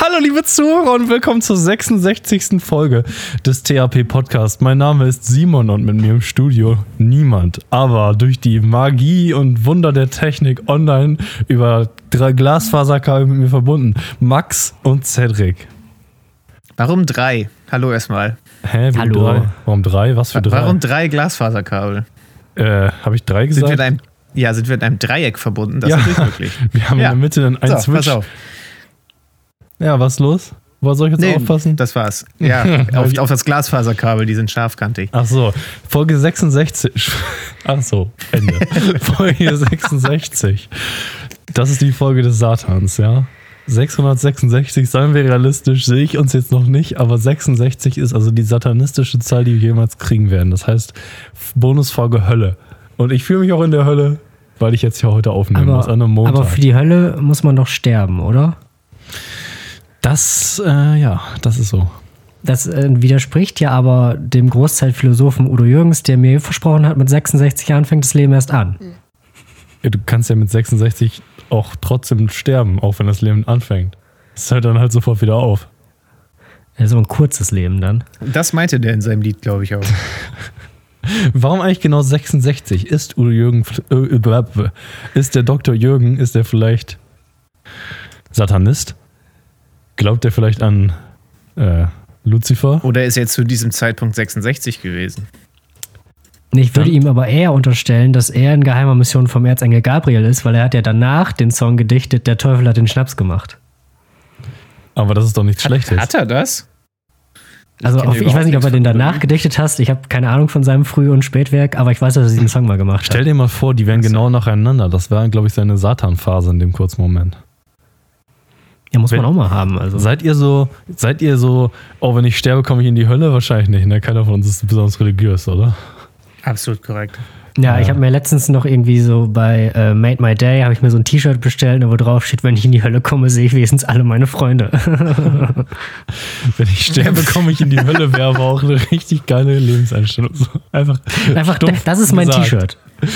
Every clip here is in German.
Hallo liebe Zuhörer und willkommen zur 66. Folge des THP Podcast. Mein Name ist Simon und mit mir im Studio niemand, aber durch die Magie und Wunder der Technik online über 3 Glasfaserkabel mit mir verbunden, Max und Cedric. Warum 3? Hallo erstmal. Hä, wie Hallo. 3? Warum 3? Was für 3? Warum 3 Glasfaserkabel? Habe ich 3 gesagt? Sind wir in einem Dreieck verbunden? Das ist nicht möglich. Wir haben in der Mitte einen Switch. Pass auf. Ja, was ist los? Wo soll ich jetzt aufpassen? Das war's. Ja, auf das Glasfaserkabel, die sind scharfkantig. Ach so, Folge 66. Ach so, Ende. Folge 66. Das ist die Folge des Satans, ja. 666, seien wir realistisch, sehe ich uns jetzt noch nicht, aber 66 ist also die satanistische Zahl, die wir jemals kriegen werden. Das heißt, Bonusfolge Hölle. Und ich fühle mich auch in der Hölle, weil ich jetzt hier heute aufnehmen muss, an einem Montag. Aber für die Hölle muss man doch sterben, oder? Das ist so. Das widerspricht ja aber dem Großzeitphilosophen Udo Jürgens, der mir versprochen hat, mit 66 Jahren fängt das Leben erst an. Ja, du kannst ja mit 66 auch trotzdem sterben, auch wenn das Leben anfängt. Es hört dann halt sofort wieder auf. So ein kurzes Leben dann. Das meinte der in seinem Lied, glaube ich auch. Warum eigentlich genau 66? Ist Udo Jürgen, ist der Dr. Jürgen, ist der vielleicht Satanist? Glaubt er vielleicht an Luzifer? Oder ist er zu diesem Zeitpunkt 66 gewesen? Ich würde ihm aber eher unterstellen, dass er in geheimer Mission vom Erzengel Gabriel ist, weil er hat ja danach den Song gedichtet, der Teufel hat den Schnaps gemacht. Aber das ist doch nichts Schlechtes. Hat er das? Also ich weiß nicht, ob er den danach gedichtet hast. Ich habe keine Ahnung von seinem Früh- und Spätwerk, aber ich weiß, dass er diesen Song mal gemacht hat. Stell dir mal vor, die wären genau nacheinander. Das wäre, glaube ich, seine Satan-Phase in dem kurzen Moment. Ja, muss man auch mal haben. Also. Seid ihr so, oh, wenn ich sterbe, komme ich in die Hölle? Wahrscheinlich nicht, ne? Keiner von uns ist besonders religiös, oder? Absolut korrekt. Ja, ich habe mir letztens noch irgendwie so bei Made My Day, habe ich mir so ein T-Shirt bestellt, wo drauf steht, wenn ich in die Hölle komme, sehe ich wenigstens alle meine Freunde. Wenn ich sterbe, komme ich in die Hölle, wäre aber auch eine richtig geile Lebenseinstellung. So, einfach das ist mein gesagt. T-Shirt.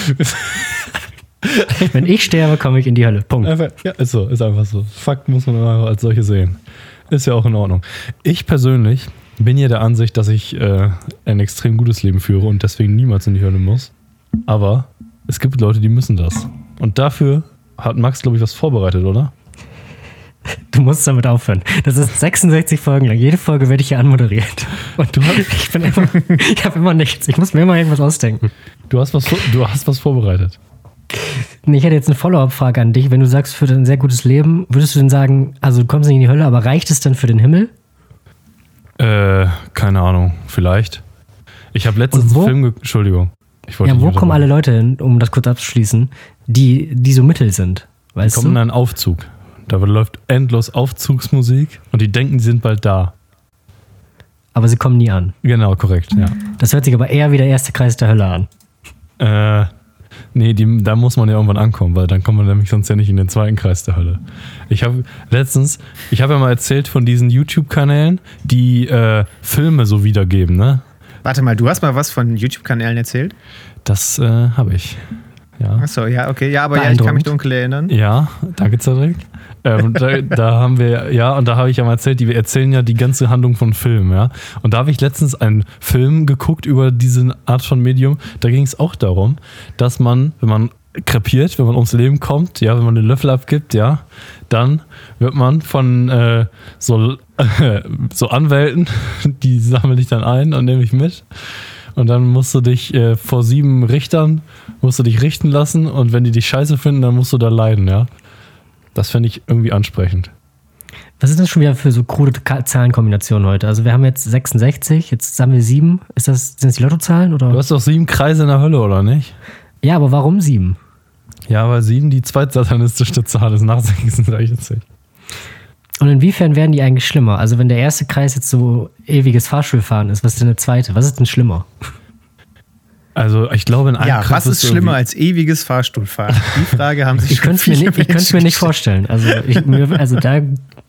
Wenn ich sterbe, komme ich in die Hölle. Punkt. Einfach, ja, ist so, ist einfach so. Fakt muss man einfach als solche sehen. Ist ja auch in Ordnung. Ich persönlich bin ja der Ansicht, dass ich ein extrem gutes Leben führe und deswegen niemals in die Hölle muss. Aber es gibt Leute, die müssen das. Und dafür hat Max, glaube ich, was vorbereitet, oder? Du musst damit aufhören. Das ist 66 Folgen lang. Jede Folge werde ich hier anmoderiert. Und ich habe immer nichts. Ich muss mir immer irgendwas ausdenken. Du hast was vorbereitet. Ich hätte jetzt eine Follow-up-Frage an dich. Wenn du sagst, für ein sehr gutes Leben, würdest du denn sagen, also du kommst nicht in die Hölle, aber reicht es dann für den Himmel? Keine Ahnung, vielleicht. Ich habe letztens einen Film Entschuldigung. Wo kommen alle Leute hin, um das kurz abzuschließen, die so mittel sind? Weißt die kommen in einen Aufzug. Da läuft endlos Aufzugsmusik und die denken, die sind bald da. Aber sie kommen nie an. Genau, korrekt, ja. Das hört sich aber eher wie der erste Kreis der Hölle an. Nee, da muss man ja irgendwann ankommen, weil dann kommt man nämlich sonst ja nicht in den zweiten Kreis der Hölle. Ich habe ja mal erzählt von diesen YouTube-Kanälen, die Filme so wiedergeben, ne? Warte mal, du hast mal was von YouTube-Kanälen erzählt? Das habe ich, ja. Achso, ja, okay. Ja, aber ich kann mich dunkel erinnern. Ja, danke, Cedric. Da haben wir, ja, und da habe ich ja mal erzählt, die erzählen ja die ganze Handlung von Filmen, ja. Und da habe ich letztens einen Film geguckt über diese Art von Medium. Da ging es auch darum, dass man, wenn man krepiert, wenn man ums Leben kommt, ja, wenn man den Löffel abgibt, ja, dann wird man von so Anwälten, die sammeln dich dann ein und nehme ich mit. Und dann musst du dich vor 7 Richtern richten lassen und wenn die dich scheiße finden, dann musst du da leiden, ja. Das fände ich irgendwie ansprechend. Was ist das schon wieder für so krude Zahlenkombinationen heute? Also wir haben jetzt 66, jetzt haben wir 7. Sind das die Lottozahlen? Oder? Du hast doch 7 Kreise in der Hölle, oder nicht? Ja, aber warum 7? Ja, weil 7 die zweitsatanistische Zahl ist nach 66. Und inwiefern werden die eigentlich schlimmer? Also wenn der erste Kreis jetzt so ewiges Fahrstuhlfahren ist, was ist denn der zweite? Was ist denn schlimmer? Also ich glaube in einem Kreis was ist schlimmer als ewiges Fahrstuhlfahren? Die Frage haben sich Ich könnte es mir nicht vorstellen. Also da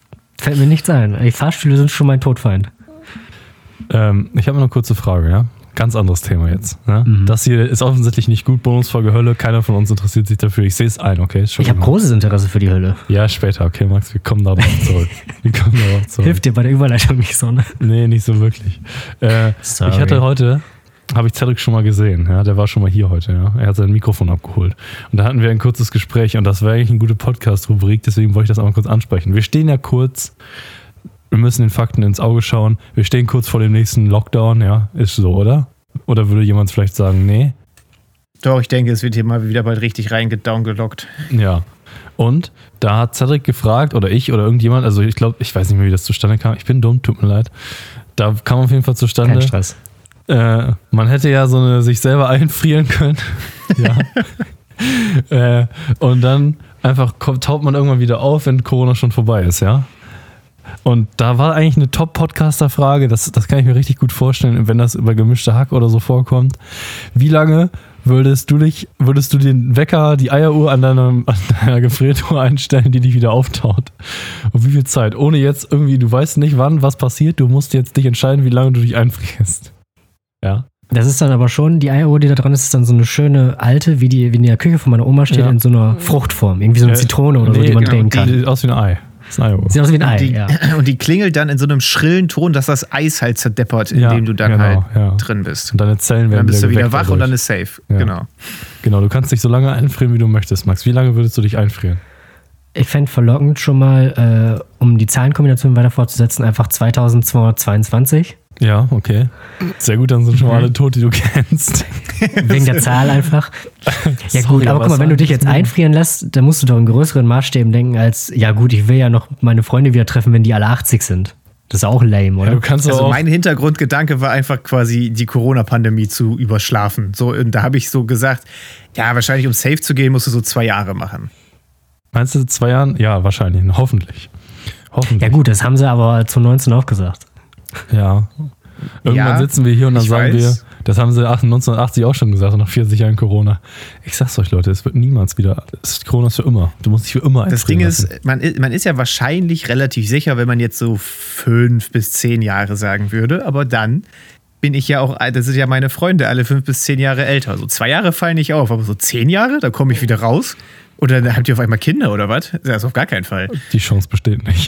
fällt mir nichts ein. Fahrstühle sind schon mein Todfeind. Ich habe noch eine kurze Frage, ja? Ganz anderes Thema jetzt. Ne? Das hier ist offensichtlich nicht gut. Bonusfolge Hölle. Keiner von uns interessiert sich dafür. Ich sehe es ein, okay? Ich habe großes Interesse für die Hölle. Ja, später. Okay, Max, wir kommen darauf zurück. Hilft dir bei der Überleitung nicht so, ne? Nee, nicht so wirklich. Ich hatte heute, habe ich Cedric schon mal gesehen. Ja? Der war schon mal hier heute. Ja? Er hat sein Mikrofon abgeholt. Und da hatten wir ein kurzes Gespräch. Und das wäre eigentlich eine gute Podcast-Rubrik. Deswegen wollte ich das einmal kurz ansprechen. Wir stehen ja kurz... Wir müssen den Fakten ins Auge schauen. Wir stehen kurz vor dem nächsten Lockdown, ja, ist so, oder? Oder würde jemand vielleicht sagen, nee? Doch, ich denke, es wird hier mal wieder bald richtig downgelockt. Ja. Und da hat Cedric gefragt, oder ich, oder irgendjemand, also ich glaube, ich weiß nicht mehr, wie das zustande kam. Ich bin dumm, tut mir leid. Da kam auf jeden Fall zustande. Kein Stress. Man hätte ja so eine sich selber einfrieren können. Ja. Und dann einfach taucht man irgendwann wieder auf, wenn Corona schon vorbei ist, ja? Und da war eigentlich eine Top-Podcaster-Frage, das kann ich mir richtig gut vorstellen, wenn das über gemischte Hack oder so vorkommt. Wie lange würdest du den Wecker, die Eieruhr an deiner Gefriertruhe einstellen, die dich wieder auftaut? Und wie viel Zeit? Ohne jetzt irgendwie, du weißt nicht wann, was passiert, du musst jetzt dich entscheiden, wie lange du dich einfrierst. Ja. Das ist dann aber schon, die Eieruhr, die da dran ist dann so eine schöne alte, wie die in der Küche von meiner Oma steht, in so einer Fruchtform. Irgendwie so eine Zitrone oder so, die man drehen kann. Die sieht aus wie ein Ei. Sieht aus wie ein Ei, und die klingelt dann in so einem schrillen Ton, dass das Eis halt zerdeppert, indem du dann drin bist. Und deine Zellen werden dann bist du wieder wach und dann ist safe. Ja. Genau, du kannst dich so lange einfrieren, wie du möchtest, Max. Wie lange würdest du dich einfrieren? Ich fände verlockend schon mal, um die Zahlenkombination weiter fortzusetzen, einfach 2222. Ja, okay. Sehr gut, dann sind schon mal alle tot, die du kennst. Wegen der Zahl einfach. Ja gut, aber guck mal, wenn du dich jetzt einfrieren lässt, dann musst du doch in größeren Maßstäben denken als, ja gut, ich will ja noch meine Freunde wieder treffen, wenn die alle 80 sind. Das ist auch lame, oder? Ja, du kannst also mein Hintergrundgedanke war einfach quasi die Corona-Pandemie zu überschlafen. So, und da habe ich so gesagt, ja, wahrscheinlich um safe zu gehen, musst du so 2 Jahre machen. Meinst du 2 Jahren? Ja, wahrscheinlich. Hoffentlich. Ja gut, das haben sie aber 2019 auch gesagt. Ja. Irgendwann sitzen wir hier und dann sagen wir, das haben sie 1980 auch schon gesagt, nach 40 Jahren Corona. Ich sag's euch, Leute, es wird niemals wieder, Corona ist für immer. Du musst dich für immer einfrieren Das Ding ist, man ist ja wahrscheinlich relativ sicher, wenn man jetzt so 5 bis 10 Jahre sagen würde, aber dann bin ich ja auch, das sind ja meine Freunde, alle 5 bis 10 Jahre älter. So 2 Jahre fallen nicht auf, aber so 10 Jahre, da komme ich wieder raus. Oder dann habt ihr auf einmal Kinder oder was? Das ist auf gar keinen Fall. Die Chance besteht nicht.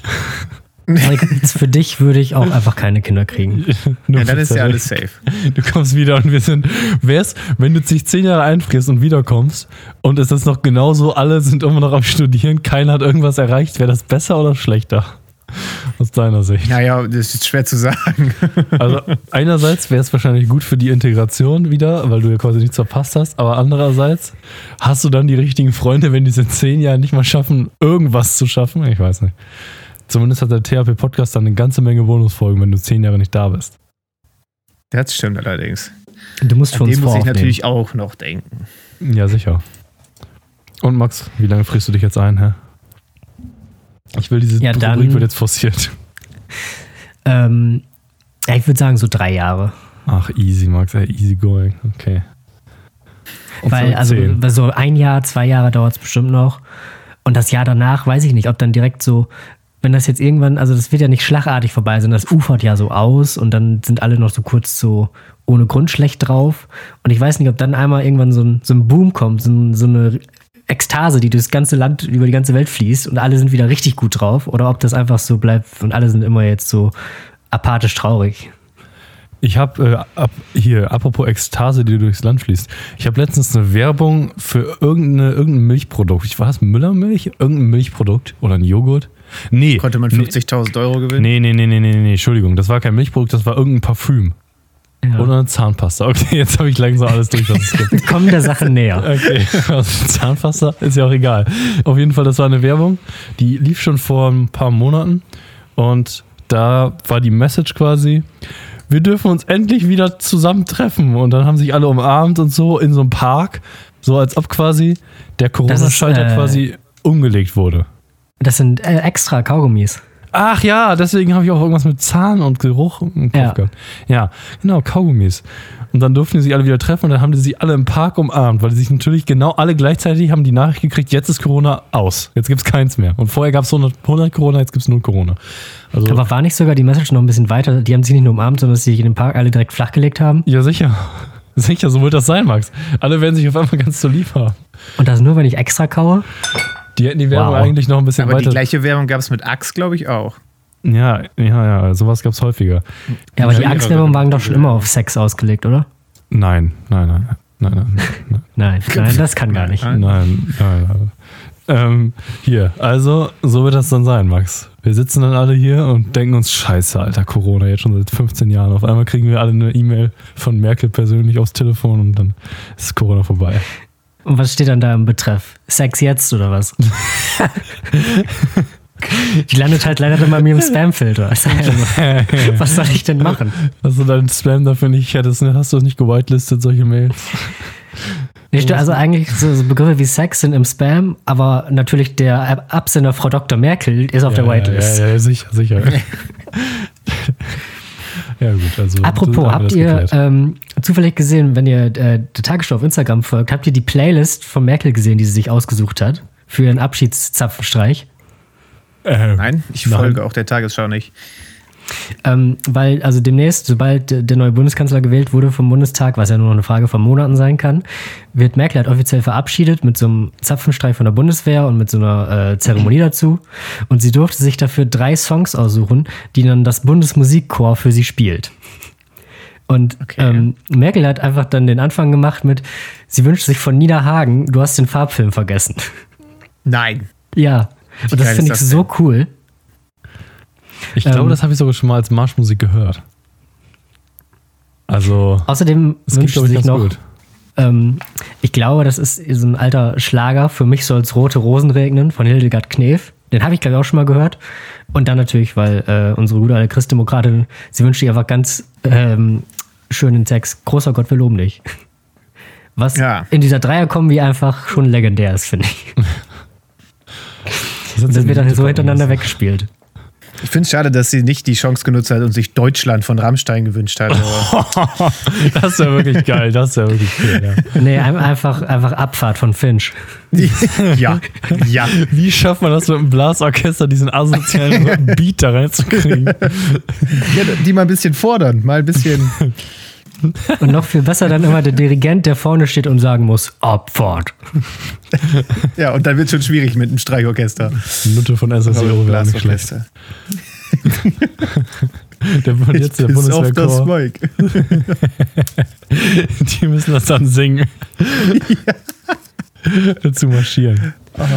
Für dich würde ich auch einfach keine Kinder kriegen. Ja, dann ist ja alles safe. Du kommst wieder und wenn du dich 10 Jahre einfrierst und wiederkommst und es ist noch genauso, alle sind immer noch am Studieren, keiner hat irgendwas erreicht, wäre das besser oder schlechter? Aus deiner Sicht. Naja, das ist schwer zu sagen. Also einerseits wäre es wahrscheinlich gut für die Integration wieder, weil du ja quasi nichts verpasst hast, aber andererseits hast du dann die richtigen Freunde, wenn die es in 10 Jahren nicht mal schaffen, irgendwas zu schaffen? Ich weiß nicht. Zumindest hat der THP-Podcast dann eine ganze Menge Bonusfolgen, wenn du 10 Jahre nicht da bist. Das stimmt allerdings. Du musst für uns muss ich natürlich auch noch denken. Ja, sicher. Und Max, wie lange frierst du dich jetzt ein, hä? Ich will diese Rubrik wird jetzt forciert. Ich würde sagen so 3 Jahre. Ach, easy, Max, easy going. Okay. Weil, also so 1 Jahr, 2 Jahre dauert es bestimmt noch. Und das Jahr danach, weiß ich nicht, ob dann direkt so, wenn das jetzt irgendwann, also das wird ja nicht schlagartig vorbei, sondern das ufert ja so aus und dann sind alle noch so kurz so ohne Grund schlecht drauf. Und ich weiß nicht, ob dann einmal irgendwann so ein Boom kommt, so eine Ekstase, die durchs ganze Land, über die ganze Welt fließt und alle sind wieder richtig gut drauf oder ob das einfach so bleibt und alle sind immer jetzt so apathisch traurig. Ich habe apropos Ekstase, die durchs Land fließt. Ich habe letztens eine Werbung für irgendein Milchprodukt. Ich weiß, Müllermilch? Irgendein Milchprodukt oder ein Joghurt? Nee. Konnte man 50.000 Euro gewinnen? Nee, Entschuldigung. Das war kein Milchprodukt, das war irgendein Parfüm. Ja. Oder eine Zahnpasta. Okay, jetzt habe ich langsam alles durch, was es gibt. Kommen der Sache näher. Okay, also Zahnpasta ist ja auch egal. Auf jeden Fall, das war eine Werbung, die lief schon vor ein paar Monaten und da war die Message quasi, wir dürfen uns endlich wieder zusammentreffen. Und dann haben sich alle umarmt und so in so einem Park, so als ob quasi der Corona-Schalter quasi umgelegt wurde. Das sind extra Kaugummis. Ach ja, deswegen habe ich auch irgendwas mit Zahn und Geruch im Kopf gehabt. Ja, genau, Kaugummis. Und dann durften die sich alle wieder treffen und dann haben die sich alle im Park umarmt, weil die sich natürlich genau alle gleichzeitig haben die Nachricht gekriegt, jetzt ist Corona aus. Jetzt gibt es keins mehr. Und vorher gab es 100 Corona, jetzt gibt es 0 Corona. Also, aber war nicht sogar die Message noch ein bisschen weiter? Die haben sich nicht nur umarmt, sondern dass sie sich in den Park alle direkt flachgelegt haben? Ja, sicher. Sicher, so wird das sein, Max. Alle werden sich auf einmal ganz so lieb haben. Und das nur, wenn ich extra kaue? Die hätten die Werbung eigentlich noch ein bisschen aber weiter... Aber die gleiche Werbung gab es mit Axe, glaube ich, auch. Ja, sowas gab es häufiger. Ja, aber die Axe-Werbung waren doch schon immer auf Sex ausgelegt, oder? Nein, das kann gar nicht. Nein. Hier, also, so wird das dann sein, Max. Wir sitzen dann alle hier und denken uns, scheiße, Alter, Corona, jetzt schon seit 15 Jahren. Auf einmal kriegen wir alle eine E-Mail von Merkel persönlich aufs Telefon und dann ist Corona vorbei. Und was steht dann da im Betreff? Sex jetzt oder was? Die landet halt leider bei mir im Spam-Filter. Was soll ich denn machen? Hast du deinen Spam dafür nicht, hast du es nicht gewitelistet, solche Mails? Also eigentlich so Begriffe wie Sex sind im Spam, aber natürlich der Absender Frau Dr. Merkel ist auf der Whitelist. Ja, sicher. Ja gut, also... Apropos, habt ihr zufällig gesehen, wenn ihr der Tagesschau auf Instagram folgt, habt ihr die Playlist von Merkel gesehen, die sie sich ausgesucht hat für ihren Abschiedszapfenstreich? Nein, ich folge auch der Tagesschau nicht. Weil also demnächst, sobald der neue Bundeskanzler gewählt wurde vom Bundestag, was ja nur noch eine Frage von Monaten sein kann, wird Merkel halt offiziell verabschiedet mit so einem Zapfenstreich von der Bundeswehr und mit so einer Zeremonie dazu. Und sie durfte sich dafür 3 Songs aussuchen, die dann das Bundesmusikchor für sie spielt. Und Merkel hat einfach dann den Anfang gemacht mit, sie wünscht sich von Nina Hagen, du hast den Farbfilm vergessen. Nein. Ja, und das finde ich so cool. Ich glaube, das habe ich sogar schon mal als Marschmusik gehört. Also. Außerdem wünscht sie sich noch. Ich glaube, das ist so ein alter Schlager. Für mich soll es Rote Rosen regnen von Hildegard Knef. Den habe ich, glaube ich, auch schon mal gehört. Und dann natürlich, weil unsere gute alte Christdemokratin, sie wünscht sich einfach ganz schönen Text. Großer Gott, wir loben dich. Was in dieser Dreierkombi einfach schon legendär ist, finde ich. Das wird dann so hintereinander weggespielt. Ich finde es schade, dass sie nicht die Chance genutzt hat und sich Deutschland von Rammstein gewünscht hat. Das ist ja wirklich geil, Ja. Nee, einfach Abfahrt von Finch. Ja. Wie schafft man das mit einem Blasorchester, diesen asozialen Beat da reinzukriegen? Ja, die mal ein bisschen fordern, mal ein bisschen... Und noch viel besser dann immer der Dirigent, der vorne steht und sagen muss, Abfahrt. Ja, und dann wird es schon schwierig mit einem Streichorchester. Nutte von SSEO wäre nicht schlecht. Der Bundeswehrchor. Die müssen das dann singen. Ja. Dazu marschieren.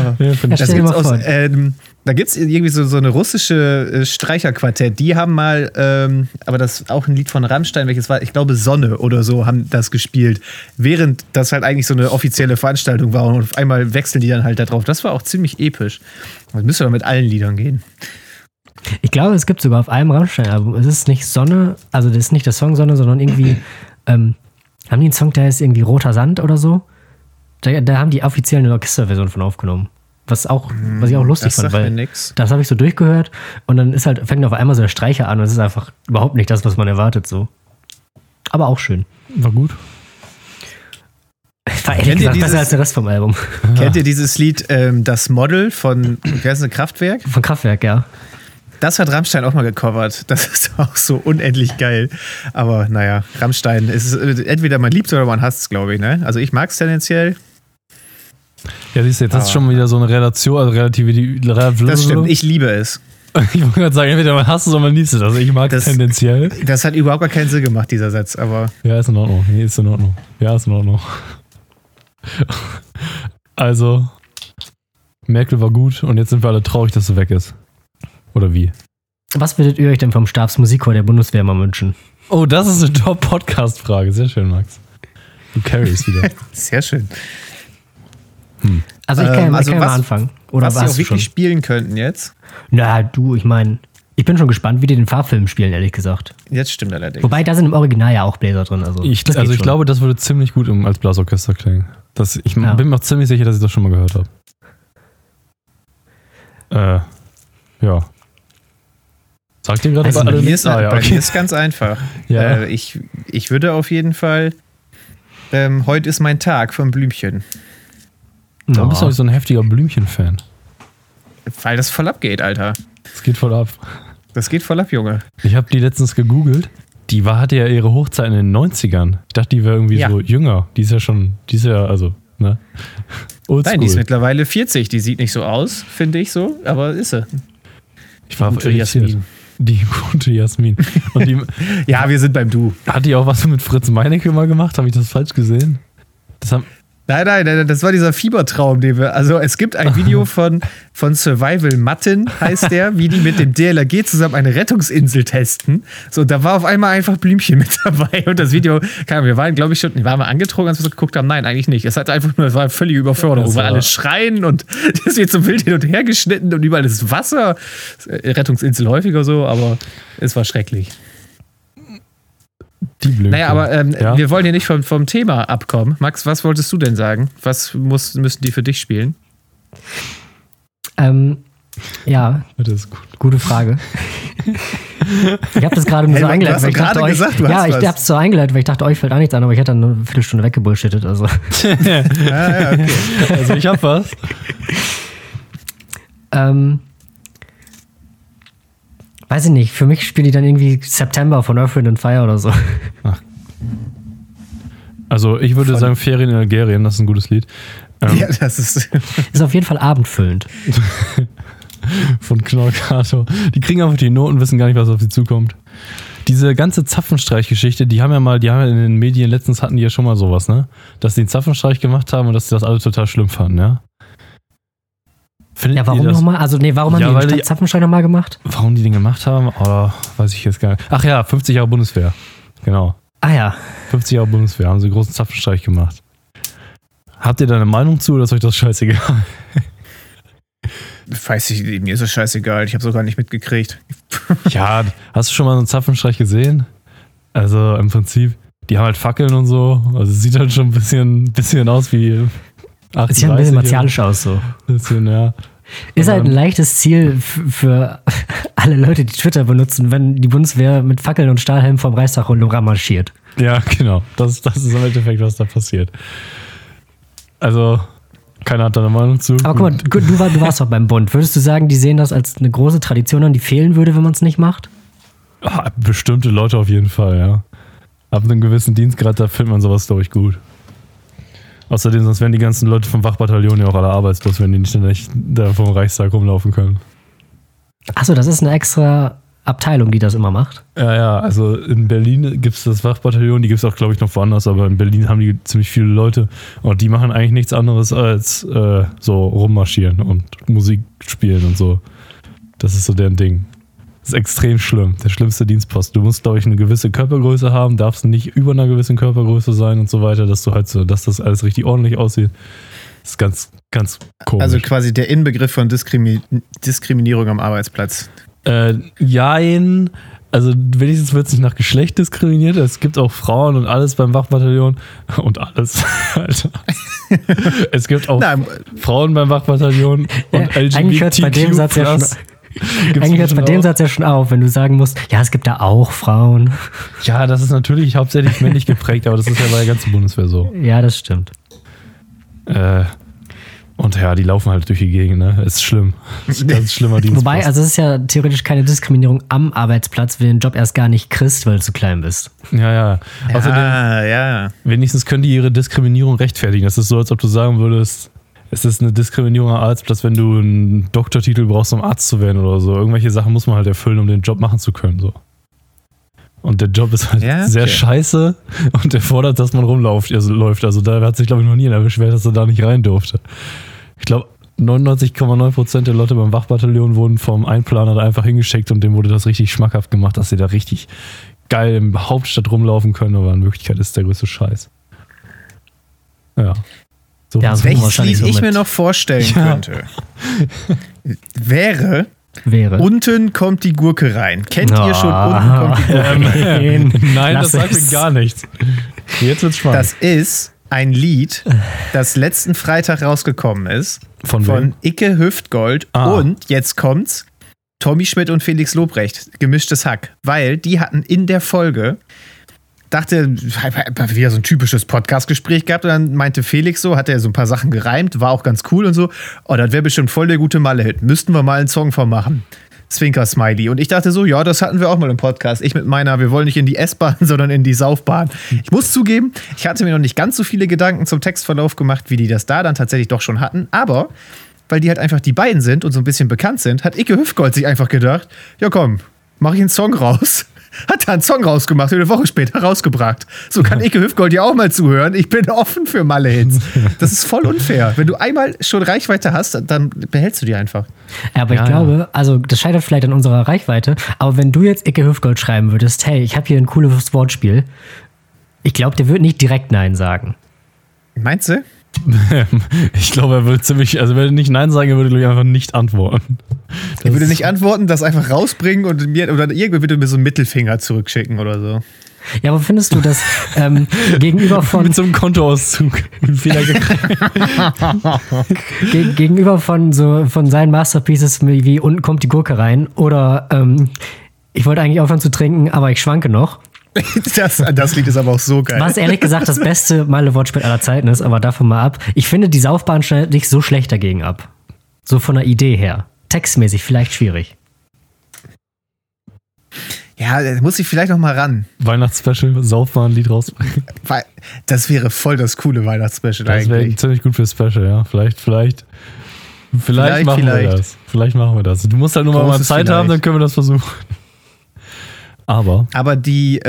Da gibt es irgendwie so eine russische Streicherquartett. Die haben mal, aber das ist auch ein Lied von Rammstein, welches war, ich glaube Sonne oder so, haben das gespielt. Während das halt eigentlich so eine offizielle Veranstaltung war und auf einmal wechseln die dann halt da drauf. Das war auch ziemlich episch. Das müsste doch mit allen Liedern gehen. Ich glaube, es gibt sogar auf einem Rammstein-Album, es ist nicht Sonne, also das ist nicht der Song Sonne, sondern irgendwie, haben die einen Song, der heißt irgendwie Roter Sand oder so? Da haben die offiziell eine Orchesterversion von aufgenommen. Was ich auch lustig fand, weil das habe ich so durchgehört und dann fängt auf einmal so der Streicher an und es ist einfach überhaupt nicht das, was man erwartet so. Aber auch schön. War gut. War ehrlich gesagt besser als der Rest vom Album. Kennt ihr dieses Lied Das Model von, wer ist das, Kraftwerk? Von Kraftwerk, ja. Das hat Rammstein auch mal gecovert. Das ist auch so unendlich geil. Aber naja, Rammstein ist entweder man liebt es oder man hasst es, glaube ich. Ne? Also ich mag es tendenziell. Ja, siehst du, jetzt hast du schon wieder so eine Relation, also relativ. Das stimmt, ich liebe es. Ich wollte gerade sagen, entweder man hasst es oder man liebt es. Also ich mag es tendenziell. Das hat überhaupt gar keinen Sinn gemacht, dieser Satz, aber... Ja, ist in Ordnung. Ja, ist in Ordnung. Also, Merkel war gut und jetzt sind wir alle traurig, dass sie weg ist. Oder wie? Was würdet ihr euch denn vom Stabsmusikchor der Bundeswehr mal wünschen? Oh, das ist eine Top-Podcast-Frage. Sehr schön, Max. Du carryst wieder. Sehr schön. Also ich kann mal anfangen. Oder was sie auch wirklich spielen könnten jetzt? Na du, ich meine, ich bin schon gespannt, wie die den Farbfilm spielen, ehrlich gesagt. Jetzt stimmt allerdings. Wobei, da sind im Original ja auch Bläser drin. Also ich glaube, das würde ziemlich gut als Blasorchester klingen. Ich bin mir auch ziemlich sicher, dass ich das schon mal gehört habe. Ja. Sagt ihr gerade Also bei bei mir ist okay. es ganz einfach. Ja. Ich würde auf jeden Fall heute ist mein Tag von Blümchen. Warum bist du nicht so ein heftiger Blümchen-Fan? Weil das voll abgeht, Alter. Das geht voll ab. Das geht voll ab, Junge. Ich habe die letztens gegoogelt. Die hatte ja ihre Hochzeit in den 90ern. Ich dachte, die wäre irgendwie so jünger. Die ist ja, also, ne? Oldschool. Nein, die ist mittlerweile 40. Die sieht nicht so aus, finde ich so, aber ist sie. Ich war gute Jasmin. Die gute Jasmin. Und die, ja, wir sind beim Du. hat die auch was mit Fritz Meinecke mal gemacht? Habe ich das falsch gesehen? Nein, das war dieser Fiebertraum, den wir. Also es gibt ein Video von Survival Matten, heißt der, wie die mit dem DLRG zusammen eine Rettungsinsel testen. So, da war auf einmal einfach Blümchen mit dabei. Und das Video, wir waren, glaube ich, waren wir angetrunken, als wir so geguckt haben? Nein, eigentlich nicht. Es war eine völlige Überforderung, weil alle schreien und das wird so wild hin und her geschnitten und überall ist Wasser. Rettungsinsel häufiger so, aber es war schrecklich. Die Blümchen. Naja, aber wir wollen hier nicht vom Thema abkommen. Max, was wolltest du denn sagen? Was müssen die für dich spielen? Ja, das ist gut. Gute Frage. Ich habe das gerade nur so eingeleitet, weil ich dachte, ich habe es so eingeleitet, weil ich dachte, euch fällt auch nichts an, aber ich hätte dann eine Viertelstunde weggebullshittet. Also. Okay. Also ich habe was. Weiß ich nicht, für mich spielen die dann irgendwie September von Earth, Wind & Fire oder so. Ach. Also ich würde sagen Ferien in Algerien, das ist ein gutes Lied. Ja, das ist auf jeden Fall abendfüllend. Von Knorkato. Die kriegen einfach die Noten, wissen gar nicht, was auf sie zukommt. Diese ganze Zapfenstreich-Geschichte, die haben ja in den Medien, letztens hatten die ja schon mal sowas, ne? Dass die einen Zapfenstreich gemacht haben und dass sie das alle total schlimm fanden, ja? Ja, warum nochmal? Also, warum haben die den Zapfenstreich nochmal gemacht? Warum die den gemacht haben? Oder weiß ich jetzt gar nicht. Ach ja, 50 Jahre Bundeswehr. Genau. Ah ja. 50 Jahre Bundeswehr, haben sie einen großen Zapfenstreich gemacht. Habt ihr da eine Meinung zu oder ist euch das scheißegal? Weiß ich, mir ist das scheißegal. Ich habe sogar nicht mitgekriegt. Ja, hast du schon mal so einen Zapfenstreich gesehen? Also im Prinzip, die haben halt Fackeln und so. Also es sieht halt schon ein bisschen aus wie 38. Sieht ein bisschen martialisch aus so. Bisschen, ja. Ist halt ein leichtes Ziel für alle Leute, die Twitter benutzen, wenn die Bundeswehr mit Fackeln und Stahlhelm vom Reichstag rundherum marschiert. Ja, genau. Das ist im Endeffekt, was da passiert. Also, keiner hat da eine Meinung zu. Aber guck mal, du warst doch beim Bund. Würdest du sagen, die sehen das als eine große Tradition an, die fehlen würde, wenn man es nicht macht? Bestimmte Leute auf jeden Fall, ja. Ab einem gewissen Dienstgrad, da findet man sowas, glaube ich, gut. Außerdem, sonst wären die ganzen Leute vom Wachbataillon ja auch alle arbeitslos, wenn die nicht da vom Reichstag rumlaufen können. Achso, das ist eine extra Abteilung, die das immer macht? Ja, also in Berlin gibt es das Wachbataillon, die gibt es auch, glaube ich, noch woanders, aber in Berlin haben die ziemlich viele Leute und die machen eigentlich nichts anderes als so rummarschieren und Musik spielen und so. Das ist so deren Ding. Das ist extrem schlimm. Der schlimmste Dienstpost. Du musst, glaube ich, eine gewisse Körpergröße haben, darfst nicht über einer gewissen Körpergröße sein und so weiter, dass du halt so, dass das alles richtig ordentlich aussieht. Das ist ganz, ganz komisch. Also quasi der Inbegriff von Diskriminierung am Arbeitsplatz. Jein. Also wenigstens wird es nicht nach Geschlecht diskriminiert. Es gibt auch Frauen und alles beim Wachbataillon. Und alles, Alter. Es gibt auch Frauen beim Wachbataillon und LGBTQ+. Eigentlich hört es bei dem Satz ja schon auf, wenn du sagen musst, ja, es gibt da auch Frauen. Ja, das ist natürlich hauptsächlich männlich geprägt, aber das ist ja bei der ganzen Bundeswehr so. Ja, das stimmt. Und ja, die laufen halt durch die Gegend, ne? Ist schlimm. Das ist ein ganz schlimmer Dienst. Wobei, also es ist ja theoretisch keine Diskriminierung am Arbeitsplatz, wenn du den Job erst gar nicht kriegst, weil du zu klein bist. Ja. Außerdem, wenigstens können die ihre Diskriminierung rechtfertigen. Das ist so, als ob du sagen würdest, es ist eine Diskriminierung am Arbeitsplatz, wenn du einen Doktortitel brauchst, um Arzt zu werden oder so. Irgendwelche Sachen muss man halt erfüllen, um den Job machen zu können, so. Und der Job ist halt sehr scheiße und der fordert, dass man rumläuft. Also da hat sich, glaube ich, noch nie einer beschwert, dass er da nicht rein durfte. Ich glaube, 99,9% der Leute beim Wachbataillon wurden vom Einplaner da einfach hingeschickt und dem wurde das richtig schmackhaft gemacht, dass sie da richtig geil in der Hauptstadt rumlaufen können, aber in Wirklichkeit ist der größte Scheiß. Ja. So welches Lied ich mir noch vorstellen könnte, wäre Unten kommt die Gurke rein. Kennt ihr schon Unten kommt die Gurke rein? Nein, das sagt mir gar nichts. Jetzt wird's spannend. Das ist ein Lied, das letzten Freitag rausgekommen ist. Von Icke Hüftgold. Und jetzt kommt's. Tommy Schmidt und Felix Lobrecht, gemischtes Hack. Weil die hatten in der Folge, wieder so ein typisches Podcast-Gespräch gehabt und dann meinte Felix so, hat er so ein paar Sachen gereimt, war auch ganz cool und so. Oh, das wäre bestimmt voll der gute Malle-Hit. Müssten wir mal einen Song von machen. Zwinker-Smiley. Und ich dachte so, ja, das hatten wir auch mal im Podcast. Ich mit meiner, wir wollen nicht in die S-Bahn, sondern in die Saufbahn. Ich muss zugeben, ich hatte mir noch nicht ganz so viele Gedanken zum Textverlauf gemacht, wie die das da dann tatsächlich doch schon hatten. Aber, weil die halt einfach die beiden sind und so ein bisschen bekannt sind, hat Icke Hüftgold sich einfach gedacht, ja komm, mach ich einen Song raus. Hat da einen Song rausgemacht und eine Woche später rausgebracht. So kann Icke Hüftgold ja auch mal zuhören. Ich bin offen für Malle-Hits. Das ist voll unfair. Wenn du einmal schon Reichweite hast, dann behältst du die einfach. Ja, aber ich glaube, also das scheitert vielleicht an unserer Reichweite, aber wenn du jetzt Icke Hüftgold schreiben würdest, hey, ich habe hier ein cooles Wortspiel, ich glaube, der wird nicht direkt Nein sagen. Meinst du? Ich glaube, er würde wenn er nicht Nein sagen, er würde ich einfach nicht antworten. Er würde nicht antworten, das einfach rausbringen und oder irgendwie würde mir so einen Mittelfinger zurückschicken oder so. Ja, aber findest du, dass gegenüber von... Mit so einem Kontoauszug. gegenüber von seinen Masterpieces wie unten kommt die Gurke rein oder ich wollte eigentlich aufhören zu trinken, aber ich schwanke noch. Das Lied ist aber auch so geil. Was ehrlich gesagt das beste Malle-Wortspiel aller Zeiten ist, aber davon mal ab. Ich finde, die Saufbahn schneidet nicht so schlecht dagegen ab. So von der Idee her. Textmäßig vielleicht schwierig. Ja, da muss ich vielleicht noch mal ran. Weihnachtsspecial, Saufbahn-Lied rausbringen. Das wäre voll das coole Weihnachtsspecial eigentlich. Das wäre ziemlich gut für Special, ja. Vielleicht machen wir das. Vielleicht machen wir das. Du musst halt nur mal Zeit haben, dann können wir das versuchen. Aber die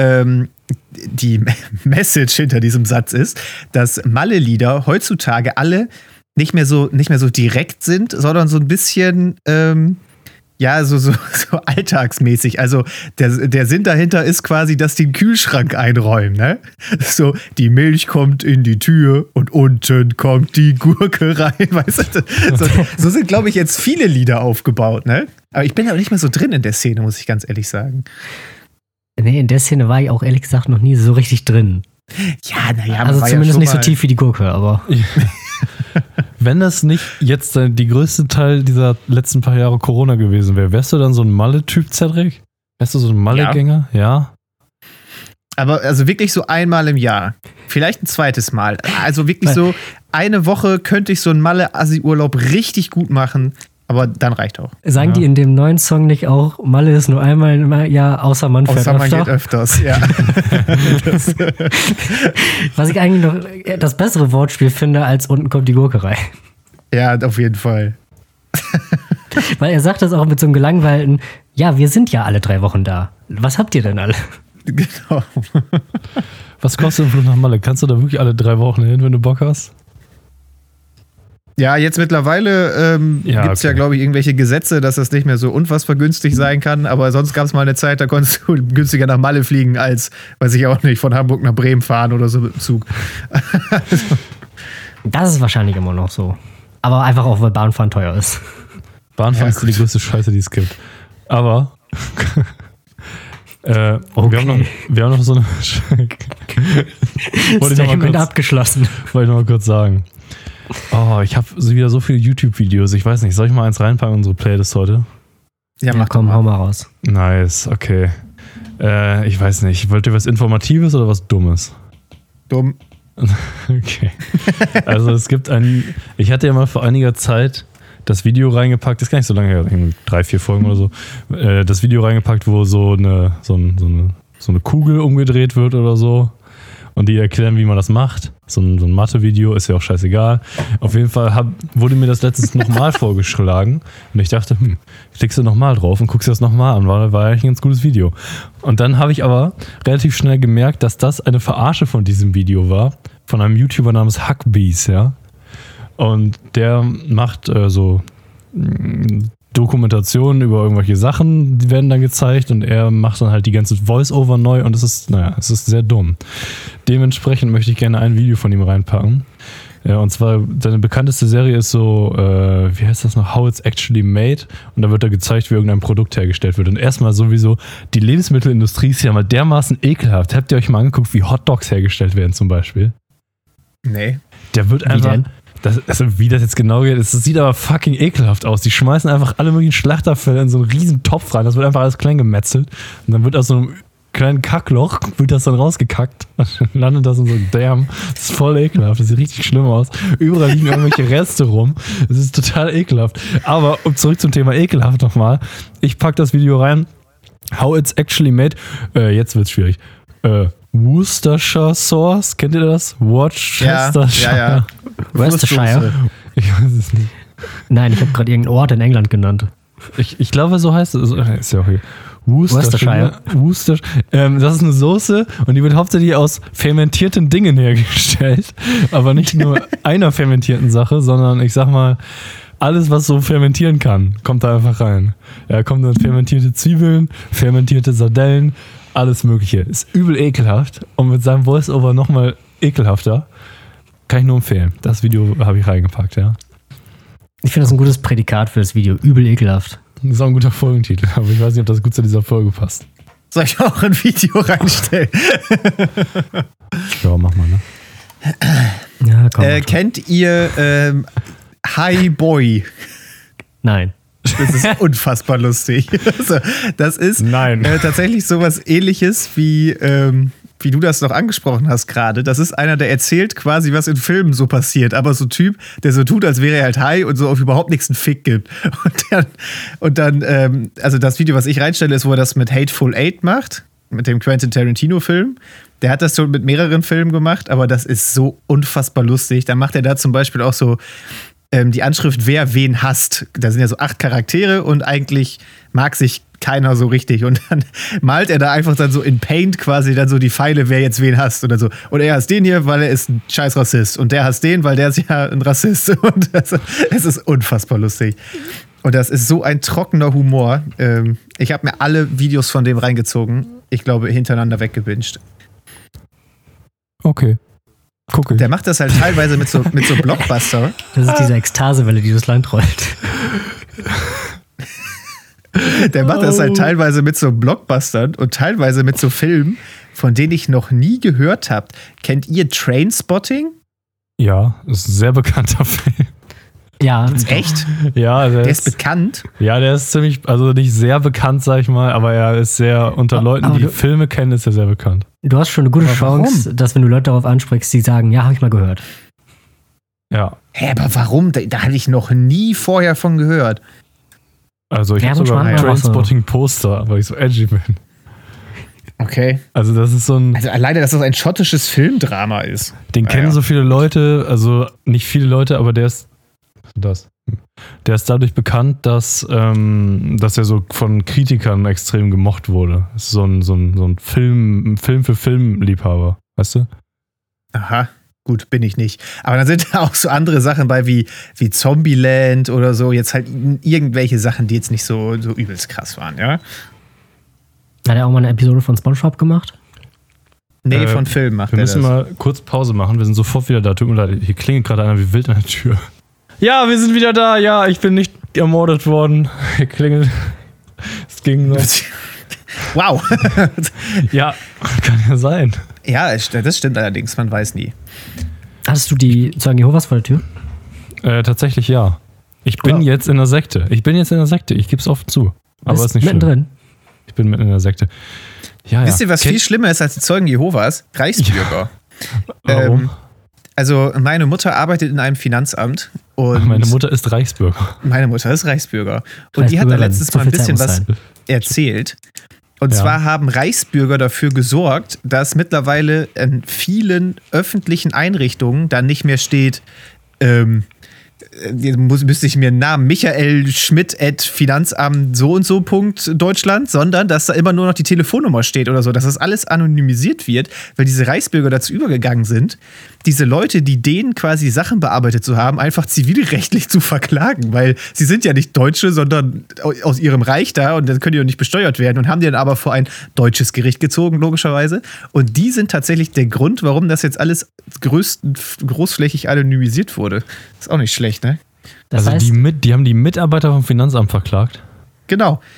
Message hinter diesem Satz ist, dass Malle-Lieder heutzutage alle nicht mehr so direkt sind, sondern so ein bisschen so alltagsmäßig. Also der Sinn dahinter ist quasi, dass die den Kühlschrank einräumen, ne? So, die Milch kommt in die Tür und unten kommt die Gurke rein, weißt du? So sind, glaube ich, jetzt viele Lieder aufgebaut, ne? Aber ich bin ja auch nicht mehr so drin in der Szene, muss ich ganz ehrlich sagen. Nee, in der Szene war ich auch ehrlich gesagt noch nie so richtig drin. Ja, naja, also zumindest nicht so tief wie die Gurke, aber. Wenn das nicht jetzt die größte Teil dieser letzten paar Jahre Corona gewesen wäre, wärst du dann so ein Malle-Typ, Cedric? Wärst du so ein Malle-Gänger? Ja. Aber also wirklich so einmal im Jahr. Vielleicht ein zweites Mal. Also wirklich so eine Woche könnte ich so einen Malle-Assi-Urlaub richtig gut machen. Aber dann reicht auch. Sagen die in dem neuen Song nicht auch, Malle ist nur einmal im Jahr, außer man fährt öfter? Außer man geht öfters, ja. Was ich eigentlich noch das bessere Wortspiel finde, als unten kommt die Gurke rein. Ja, auf jeden Fall. Weil er sagt das auch mit so einem gelangweilten, ja, wir sind ja alle 3 Wochen da. Was habt ihr denn alle? Genau. Was kostet ein Flug nach Malle? Kannst du da wirklich alle 3 Wochen hin, wenn du Bock hast? Ja, jetzt mittlerweile gibt es ja, glaube ich, irgendwelche Gesetze, dass das nicht mehr so unfassbar günstig sein kann. Aber sonst gab es mal eine Zeit, da konntest du günstiger nach Malle fliegen, als, weiß ich auch nicht, von Hamburg nach Bremen fahren oder so mit dem Zug. Das ist wahrscheinlich immer noch so. Aber einfach auch, weil Bahnfahren teuer ist. Bahnfahren ist die größte Scheiße, die es gibt. Aber okay. wir haben noch so eine Statement abgeschlossen. Wollte ich noch mal kurz sagen. Oh, ich habe wieder so viele YouTube-Videos. Ich weiß nicht, soll ich mal eins reinpacken in unsere Playlist heute? Ja, komm, hau mal raus. Nice, okay. Ich weiß nicht, wollt ihr was Informatives oder was Dummes? Dumm. Okay. Also es gibt ich hatte ja mal vor einiger Zeit das Video reingepackt, das ist gar nicht so lange her, 3-4 Folgen oder so, das Video reingepackt, wo so eine Kugel umgedreht wird oder so. Und die erklären, wie man das macht. So ein Mathe-Video, ist ja auch scheißegal. Auf jeden Fall wurde mir das letztens nochmal vorgeschlagen. Und ich dachte, klickst du nochmal drauf und guckst dir das nochmal an. War eigentlich ein ganz gutes Video. Und dann habe ich aber relativ schnell gemerkt, dass das eine Verarsche von diesem Video war. Von einem YouTuber namens Huckbees, ja. Und der macht so Dokumentationen über irgendwelche Sachen, die werden dann gezeigt und er macht dann halt die ganze Voice-Over neu und es ist sehr dumm. Dementsprechend möchte ich gerne ein Video von ihm reinpacken. Ja, und zwar, seine bekannteste Serie ist so, wie heißt das noch? How It's Actually Made. Und da wird da gezeigt, wie irgendein Produkt hergestellt wird. Und erstmal sowieso, die Lebensmittelindustrie ist ja mal dermaßen ekelhaft. Habt ihr euch mal angeguckt, wie Hotdogs hergestellt werden zum Beispiel? Nee. Der wird einfach... Also wie das jetzt genau geht, das sieht aber fucking ekelhaft aus. Die schmeißen einfach alle möglichen Schlachterfälle in so einen riesen Topf rein. Das wird einfach alles klein gemetzelt. Und dann wird aus so einem kleinen Kackloch, wird das dann rausgekackt. Dann landet das in so einem Darm. Das ist voll ekelhaft. Das sieht richtig schlimm aus. Überall liegen irgendwelche Reste rum. Das ist total ekelhaft. Aber um zurück zum Thema ekelhaft nochmal. Ich pack das Video rein. How it's actually made. Jetzt wird's schwierig. Worcestershire Sauce, kennt ihr das? Worcestershire. Ja. Worcestershire. Ich weiß es nicht. Nein, ich habe gerade irgendeinen Ort in England genannt. Ich glaube, so heißt es. Ist ja okay. Worcestershire. Das ist eine Soße und die wird hauptsächlich aus fermentierten Dingen hergestellt. Aber nicht nur einer fermentierten Sache, sondern ich sag mal, alles, was so fermentieren kann, kommt da einfach rein. Ja, kommen dann fermentierte Zwiebeln, fermentierte Sardellen, alles Mögliche. Ist übel ekelhaft und mit seinem Voice-Over nochmal ekelhafter. Kann ich nur empfehlen. Das Video habe ich reingepackt, ja. Ich finde das ein gutes Prädikat für das Video. Übel ekelhaft. Das ist auch ein guter Folgentitel, aber ich weiß nicht, ob das gut zu dieser Folge passt. Soll ich auch ein Video reinstellen? Ja, mach mal, ne? Ja, komm. Kennt ihr Hi Boy? Nein. Das ist unfassbar lustig. Also, das ist tatsächlich sowas Ähnliches wie du das noch angesprochen hast gerade. Das ist einer, der erzählt quasi, was in Filmen so passiert. Aber so ein Typ, der so tut, als wäre er halt high und so auf überhaupt nichts einen Fick gibt. Und dann also das Video, was ich reinstelle, ist, wo er das mit Hateful Eight macht. Mit dem Quentin Tarantino-Film. Der hat das schon mit mehreren Filmen gemacht, aber das ist so unfassbar lustig. Dann macht er da zum Beispiel auch so die Anschrift, wer wen hasst. Da sind ja so 8 Charaktere und eigentlich mag sich keiner so richtig. Und dann malt er da einfach dann so in Paint quasi dann so die Pfeile, wer jetzt wen hasst. Oder so. Und er hasst den hier, weil er ist ein scheiß Rassist. Und der hasst den, weil der ist ja ein Rassist. Und es ist unfassbar lustig. Und das ist so ein trockener Humor. Ich habe mir alle Videos von dem reingezogen. Ich glaube, hintereinander weggebinged. Okay. Gucke. Der macht das halt teilweise mit so Blockbuster. Das ist diese Ekstasewelle, die durchs Land rollt. Der macht das halt teilweise mit so Blockbustern und teilweise mit so Filmen, von denen ich noch nie gehört habe. Kennt ihr Trainspotting? Ja, ist ein sehr bekannter Film. Ja. Echt? Ja, der ist bekannt? Ja, der ist ziemlich, also nicht sehr bekannt, sag ich mal, aber er ist sehr, unter Leuten, die Filme kennen, ist er sehr bekannt. Du hast schon eine gute Chance, dass wenn du Leute darauf ansprichst, die sagen, ja, habe ich mal gehört. Ja. Hä, aber warum? Da habe ich noch nie vorher von gehört. Also ich habe sogar ein Trainspotting-Poster, weil ich so edgy bin. Okay. Also das ist so ein... Also alleine, dass das ein schottisches Filmdrama ist. Den kennen so viele Leute, also nicht viele Leute, aber der ist dadurch bekannt, dass er so von Kritikern extrem gemocht wurde. Das ist so ein Film für Filmliebhaber, weißt du? Aha, gut, bin ich nicht. Aber dann sind da auch so andere Sachen bei wie Zombieland oder so. Jetzt halt irgendwelche Sachen, die jetzt nicht so übelst krass waren, ja? Hat er auch mal eine Episode von SpongeBob gemacht? Nee, von Filmen macht er das. Wir müssen mal kurz Pause machen. Wir sind sofort wieder da. Tut mir leid, hier klingelt gerade einer wie wild an der Tür. Ja, wir sind wieder da. Ja, ich bin nicht ermordet worden. Hier klingelt. Es ging noch. Wow. Ja, kann ja sein. Ja, das stimmt allerdings. Man weiß nie. Hattest du die Zeugen Jehovas vor der Tür? Tatsächlich ja. Ich bin jetzt in der Sekte. Ich gebe es offen zu. Aber ist nicht schlimm. Mittendrin. Ich bin mitten in der Sekte. Ja, Wisst ihr, was viel schlimmer ist als die Zeugen Jehovas? Reichsbürger. Ja. Warum? Also meine Mutter arbeitet in einem Finanzamt. Und meine Mutter ist Reichsbürger. Meine Mutter ist Reichsbürger. Und die hat da letztens mal ein bisschen was erzählt. Und zwar haben Reichsbürger dafür gesorgt, dass mittlerweile in vielen öffentlichen Einrichtungen dann nicht mehr steht, müsste ich mir einen Namen, Michael Schmidt @Finanzamt so und so Deutschland, sondern dass da immer nur noch die Telefonnummer steht oder so, dass das alles anonymisiert wird, weil diese Reichsbürger dazu übergegangen sind, diese Leute, die denen quasi Sachen bearbeitet zu haben, einfach zivilrechtlich zu verklagen, weil sie sind ja nicht Deutsche, sondern aus ihrem Reich da und dann können die doch nicht besteuert werden und haben die dann aber vor ein deutsches Gericht gezogen, logischerweise. Und die sind tatsächlich der Grund, warum das jetzt alles großflächig anonymisiert wurde. Ist auch nicht schlecht, ne? Das also heißt, die haben die Mitarbeiter vom Finanzamt verklagt? Genau.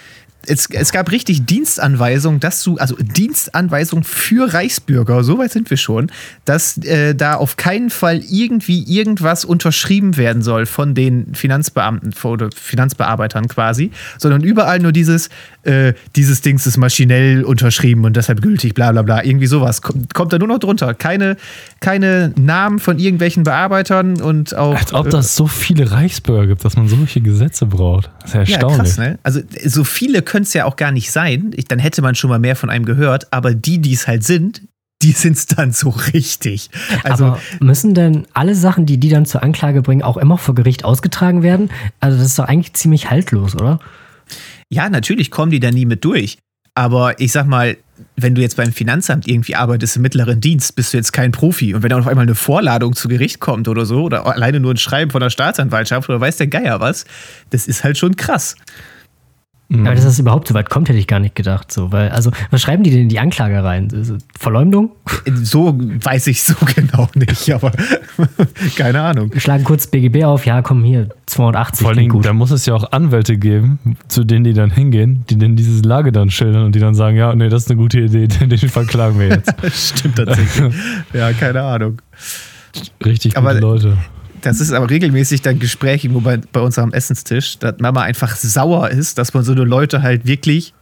es gab richtig Dienstanweisungen, Dienstanweisungen für Reichsbürger, so weit sind wir schon, dass da auf keinen Fall irgendwie irgendwas unterschrieben werden soll von den Finanzbeamten oder Finanzbearbeitern quasi, sondern überall nur dieses Dings ist maschinell unterschrieben und deshalb gültig, bla bla bla, irgendwie sowas. Kommt da nur noch drunter. Keine Namen von irgendwelchen Bearbeitern und auch... Als ob das so viele Reichsbürger gibt, dass man solche Gesetze braucht. Das ist ja erstaunlich. Ja, krass, ne? Also so viele können es ja auch gar nicht sein. Dann hätte man schon mal mehr von einem gehört, aber die es halt sind, die sind es dann so richtig. Also, aber müssen denn alle Sachen, die dann zur Anklage bringen, auch immer vor Gericht ausgetragen werden? Also das ist doch eigentlich ziemlich haltlos, oder? Ja, natürlich kommen die da nie mit durch. Aber ich sag mal, wenn du jetzt beim Finanzamt irgendwie arbeitest im mittleren Dienst, bist du jetzt kein Profi. Und wenn dann auf einmal eine Vorladung zu Gericht kommt oder so, oder alleine nur ein Schreiben von der Staatsanwaltschaft oder weiß der Geier was, das ist halt schon krass. Aber dass das überhaupt so weit kommt, hätte ich gar nicht gedacht. So, weil, also, was schreiben die denn in die Anklage rein? Verleumdung? So weiß ich so genau nicht, aber keine Ahnung. Wir schlagen kurz BGB auf, ja, komm hier, 280. Vor allem, da muss es ja auch Anwälte geben, zu denen die dann hingehen, die denn diese Lage dann schildern und die dann sagen, ja, nee, das ist eine gute Idee, den verklagen wir jetzt. Stimmt tatsächlich. Ja, keine Ahnung. Richtig gute Leute. Das ist aber regelmäßig dann Gespräch irgendwo bei uns am Essenstisch, dass Mama einfach sauer ist, dass man so eine Leute halt wirklich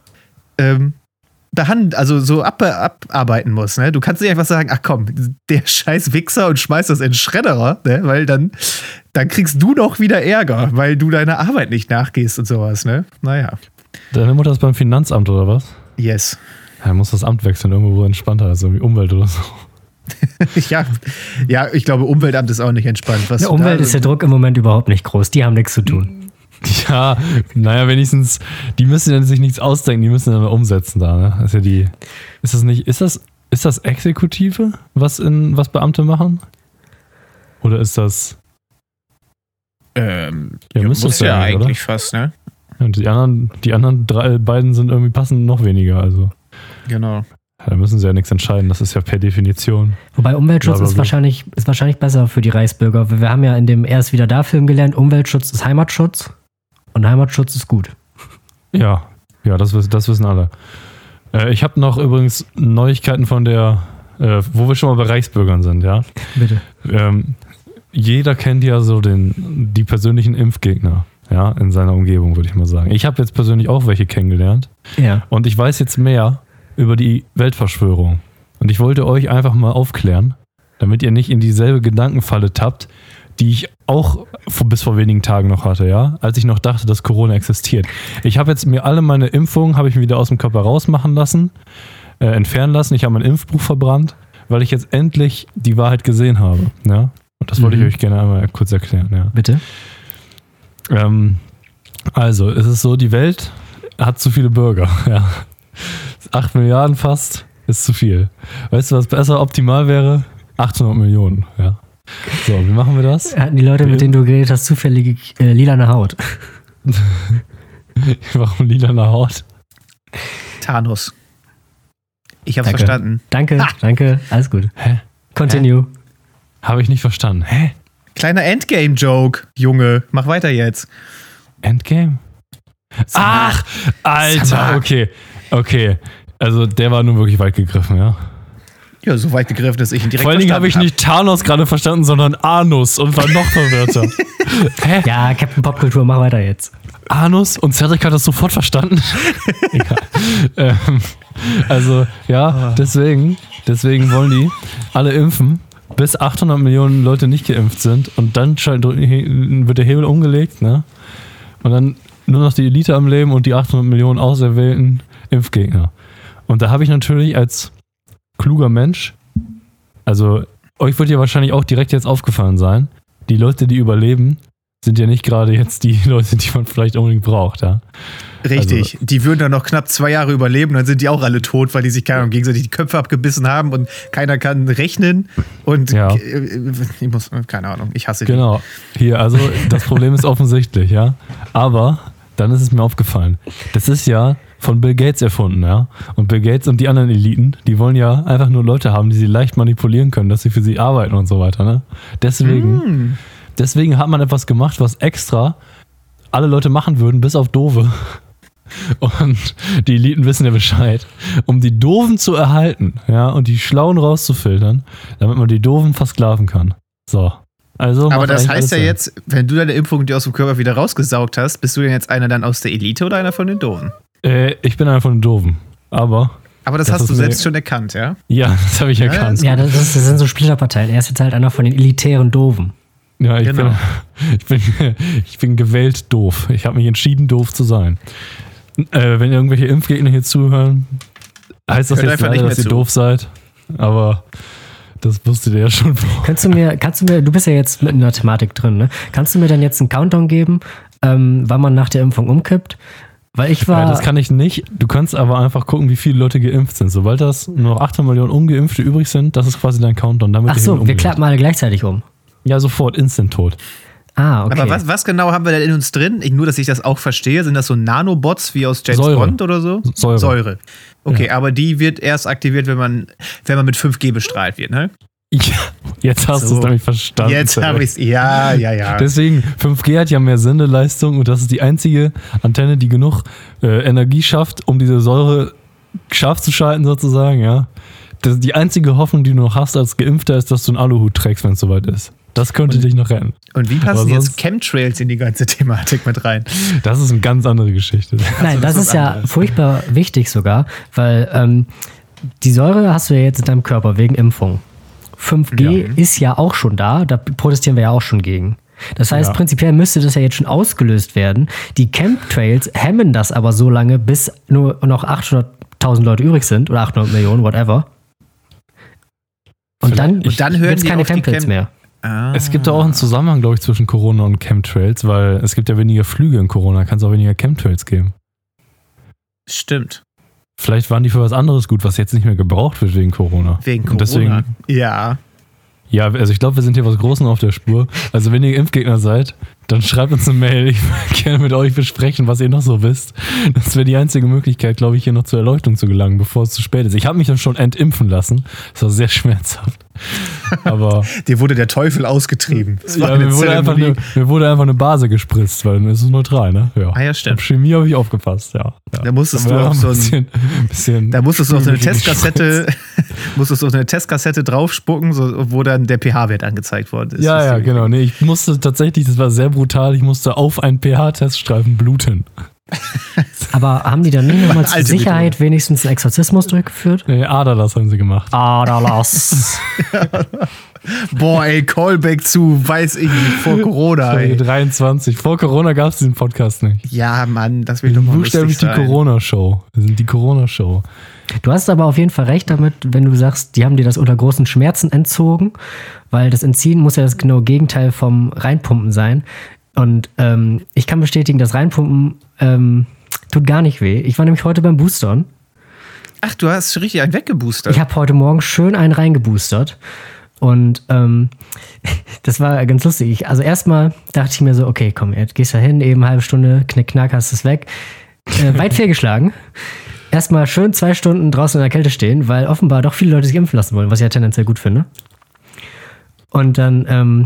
abarbeiten muss. Ne? Du kannst nicht einfach sagen, ach komm, der scheiß Wichser und schmeißt das in den Schredderer, ne? Weil dann kriegst du doch wieder Ärger, weil du deiner Arbeit nicht nachgehst und sowas. Ne? Naja. Deine Mutter ist beim Finanzamt oder was? Yes. Er muss das Amt wechseln, irgendwo wo entspannter ist, irgendwie Umwelt oder so. ja, ich glaube, Umweltamt ist auch nicht entspannt. Was der Umwelt ist der Druck im Moment überhaupt nicht groß. Die haben nichts zu tun. Ja, naja, wenigstens, die müssen ja sich nichts ausdenken, die müssen dann umsetzen da. Ne? Das ist ja ist das Exekutive, was Beamte machen? Oder ist das? Müsste es ja eigentlich oder? Fast, ne? Und die anderen beiden sind irgendwie passen noch weniger, also. Genau. Da müssen sie ja nichts entscheiden, das ist ja per Definition. Wobei Umweltschutz ist wahrscheinlich besser für die Reichsbürger. Wir haben ja in dem Er ist wieder da Film gelernt, Umweltschutz ist Heimatschutz und Heimatschutz ist gut. Ja, das wissen alle. Ich habe noch übrigens Neuigkeiten von der, wo wir schon mal bei Reichsbürgern sind, ja? Bitte. Jeder kennt ja so die persönlichen Impfgegner, ja, in seiner Umgebung, würde ich mal sagen. Ich habe jetzt persönlich auch welche kennengelernt. Ja. Und ich weiß jetzt mehr über die Weltverschwörung. Und ich wollte euch einfach mal aufklären, damit ihr nicht in dieselbe Gedankenfalle tappt, die ich auch bis vor wenigen Tagen noch hatte, ja, als ich noch dachte, dass Corona existiert. Ich habe jetzt mir alle meine Impfungen, habe ich mir wieder aus dem Körper rausmachen lassen, entfernen lassen. Ich habe mein Impfbuch verbrannt, weil ich jetzt endlich die Wahrheit gesehen habe. Ja? Und das wollte ich euch gerne einmal kurz erklären. Ja. Bitte. Also, es ist so, die Welt hat zu viele Bürger, ja. 8 Milliarden fast ist zu viel. Weißt du, was besser optimal wäre? 800 Millionen, ja. So, wie machen wir das? Hatten die Leute, mit denen du geredet hast, zufällige lilane Haut? Warum lilane Haut? Thanos. Ich hab's verstanden. Danke, alles gut. Hä? Continue. Habe ich nicht verstanden. Hä? Kleiner Endgame-Joke, Junge. Mach weiter jetzt. Endgame? Ach, Alter, okay. Also der war nun wirklich weit gegriffen, ja? Ja, so weit gegriffen, dass ich ihn direkt verstanden habe. Vor allen Dingen habe ich nicht Thanos gerade verstanden, sondern Anus und war noch verwirrter. Hä? Ja, Captain Popkultur, mach weiter jetzt. Anus und Cedric hat das sofort verstanden. Egal. Also, ja, deswegen wollen die alle impfen, bis 800 Millionen Leute nicht geimpft sind und dann wird der Hebel umgelegt, ne? Und dann nur noch die Elite am Leben und die 800 Millionen auserwählten Impfgegner. Und da habe ich natürlich als kluger Mensch, also euch wird ja wahrscheinlich auch direkt jetzt aufgefallen sein, die Leute, die überleben, sind ja nicht gerade jetzt die Leute, die man vielleicht unbedingt braucht, ja. Richtig, also, die würden dann noch knapp 2 Jahre überleben, dann sind die auch alle tot, weil die sich gegenseitig die Köpfe abgebissen haben und keiner kann rechnen und ja. Ich muss, keine Ahnung, ich hasse die. Genau, hier, also das Problem ist offensichtlich, ja, aber dann ist es mir aufgefallen, das ist ja von Bill Gates erfunden, ja, und Bill Gates und die anderen Eliten, die wollen ja einfach nur Leute haben, die sie leicht manipulieren können, dass sie für sie arbeiten und so weiter, ne, Deswegen hat man etwas gemacht, was extra alle Leute machen würden, bis auf Doofe. Und die Eliten wissen ja Bescheid. Um die Doofen zu erhalten, ja, und die Schlauen rauszufiltern, damit man die Doofen versklaven kann. So. Also aber das heißt ja jetzt, wenn du deine Impfung dir aus dem Körper wieder rausgesaugt hast, bist du denn jetzt einer dann aus der Elite oder einer von den Doofen? Ich bin einer von den Doofen. Aber das hast du selbst schon erkannt, ja? Ja, das habe ich erkannt. Ja, das sind so Splitterparteien. Er ist jetzt halt einer von den elitären Doofen. Ja, ich bin gewählt doof. Ich habe mich entschieden, doof zu sein. Wenn irgendwelche Impfgegner hier zuhören, heißt das jetzt leider, dass ihr doof seid. Aber das wusstet ihr ja schon vor. Kannst du mir, du bist ja jetzt mit in der Thematik drin, ne? Kannst du mir dann jetzt einen Countdown geben, wann man nach der Impfung umkippt? Weil ich war. Das kann ich nicht. Du kannst aber einfach gucken, wie viele Leute geimpft sind. Sobald das nur noch 800 Millionen Ungeimpfte übrig sind, das ist quasi dein Countdown. Damit ach so, wir klappen alle gleichzeitig um. Ja, sofort, instant tot. Ah, okay. Aber was genau haben wir denn in uns drin? Nur, dass ich das auch verstehe. Sind das so Nanobots wie aus James Bond oder so? Säure. Okay, ja. Aber die wird erst aktiviert, wenn man mit 5G bestrahlt wird, ne? Ja, jetzt hast du es nämlich verstanden. Jetzt habe ich es. Ja. Deswegen, 5G hat ja mehr Sendeleistung und das ist die einzige Antenne, die genug Energie schafft, um diese Säure scharf zu schalten sozusagen, ja. Das ist die einzige Hoffnung, die du noch hast als Geimpfter, ist, dass du einen Aluhut trägst, wenn es soweit ist. Das könnte dich noch retten. Und wie passen jetzt Chemtrails in die ganze Thematik mit rein? Das ist eine ganz andere Geschichte. Nein, das ist ja furchtbar wichtig sogar, weil die Säure hast du ja jetzt in deinem Körper wegen Impfung. 5G ist ja auch schon da protestieren wir ja auch schon gegen. Das heißt, prinzipiell müsste das ja jetzt schon ausgelöst werden. Die Chemtrails hemmen das aber so lange, bis nur noch 800.000 Leute übrig sind oder 800 Millionen, whatever. Und dann hören es keine Chemtrails mehr. Es gibt auch einen Zusammenhang, glaube ich, zwischen Corona und Chemtrails, weil es gibt ja weniger Flüge in Corona, kann es auch weniger Chemtrails geben. Stimmt. Vielleicht waren die für was anderes gut, was jetzt nicht mehr gebraucht wird wegen Corona. Wegen Corona? Und deswegen, ja. Ja, also ich glaube, wir sind hier was Großes auf der Spur. Also wenn ihr Impfgegner seid, dann schreibt uns eine Mail. Ich würde gerne mit euch besprechen, was ihr noch so wisst. Das wäre die einzige Möglichkeit, glaube ich, hier noch zur Erleuchtung zu gelangen, bevor es zu spät ist. Ich habe mich dann schon entimpfen lassen. Das war sehr schmerzhaft. Aber dir wurde der Teufel ausgetrieben. Ja, mir wurde einfach eine Base gespritzt, weil dann ist es neutral, ne? Ja. Ah ja, stimmt. Auf Chemie habe ich aufgepasst, ja. Da musstest du auch so da musstest du auf so eine Testkassette draufspucken, wo dann der pH-Wert angezeigt worden ist. Ja, genau. Nee, ich musste tatsächlich, das war sehr brutal, ich musste auf einen pH-Teststreifen bluten. Aber haben die dann nicht nochmal zur Sicherheit wenigstens einen Exorzismus durchgeführt? Nee, Aderlass haben sie gemacht. Aderlass. Boah, ey, Callback zu, weiß ich nicht, vor Corona, ey. 23. Vor Corona gab es diesen Podcast nicht. Ja, Mann, das will doch mal buchstäblich die Corona-Show. Wir sind die Corona-Show. Du hast aber auf jeden Fall recht damit, wenn du sagst, die haben dir das unter großen Schmerzen entzogen, weil das Entziehen muss ja das genaue Gegenteil vom Reinpumpen sein. Und ich kann bestätigen, das Reinpumpen tut gar nicht weh. Ich war nämlich heute beim Boostern. Ach, du hast richtig einen weggeboostert? Ich habe heute Morgen schön einen reingeboostert. Und das war ganz lustig. Also erstmal dachte ich mir so, okay, komm, jetzt gehst du hin, eben eine halbe Stunde, knick, knack, hast es weg. Weit fehlgeschlagen. Erstmal schön 2 Stunden draußen in der Kälte stehen, weil offenbar doch viele Leute sich impfen lassen wollen, was ich ja tendenziell gut finde. Und dann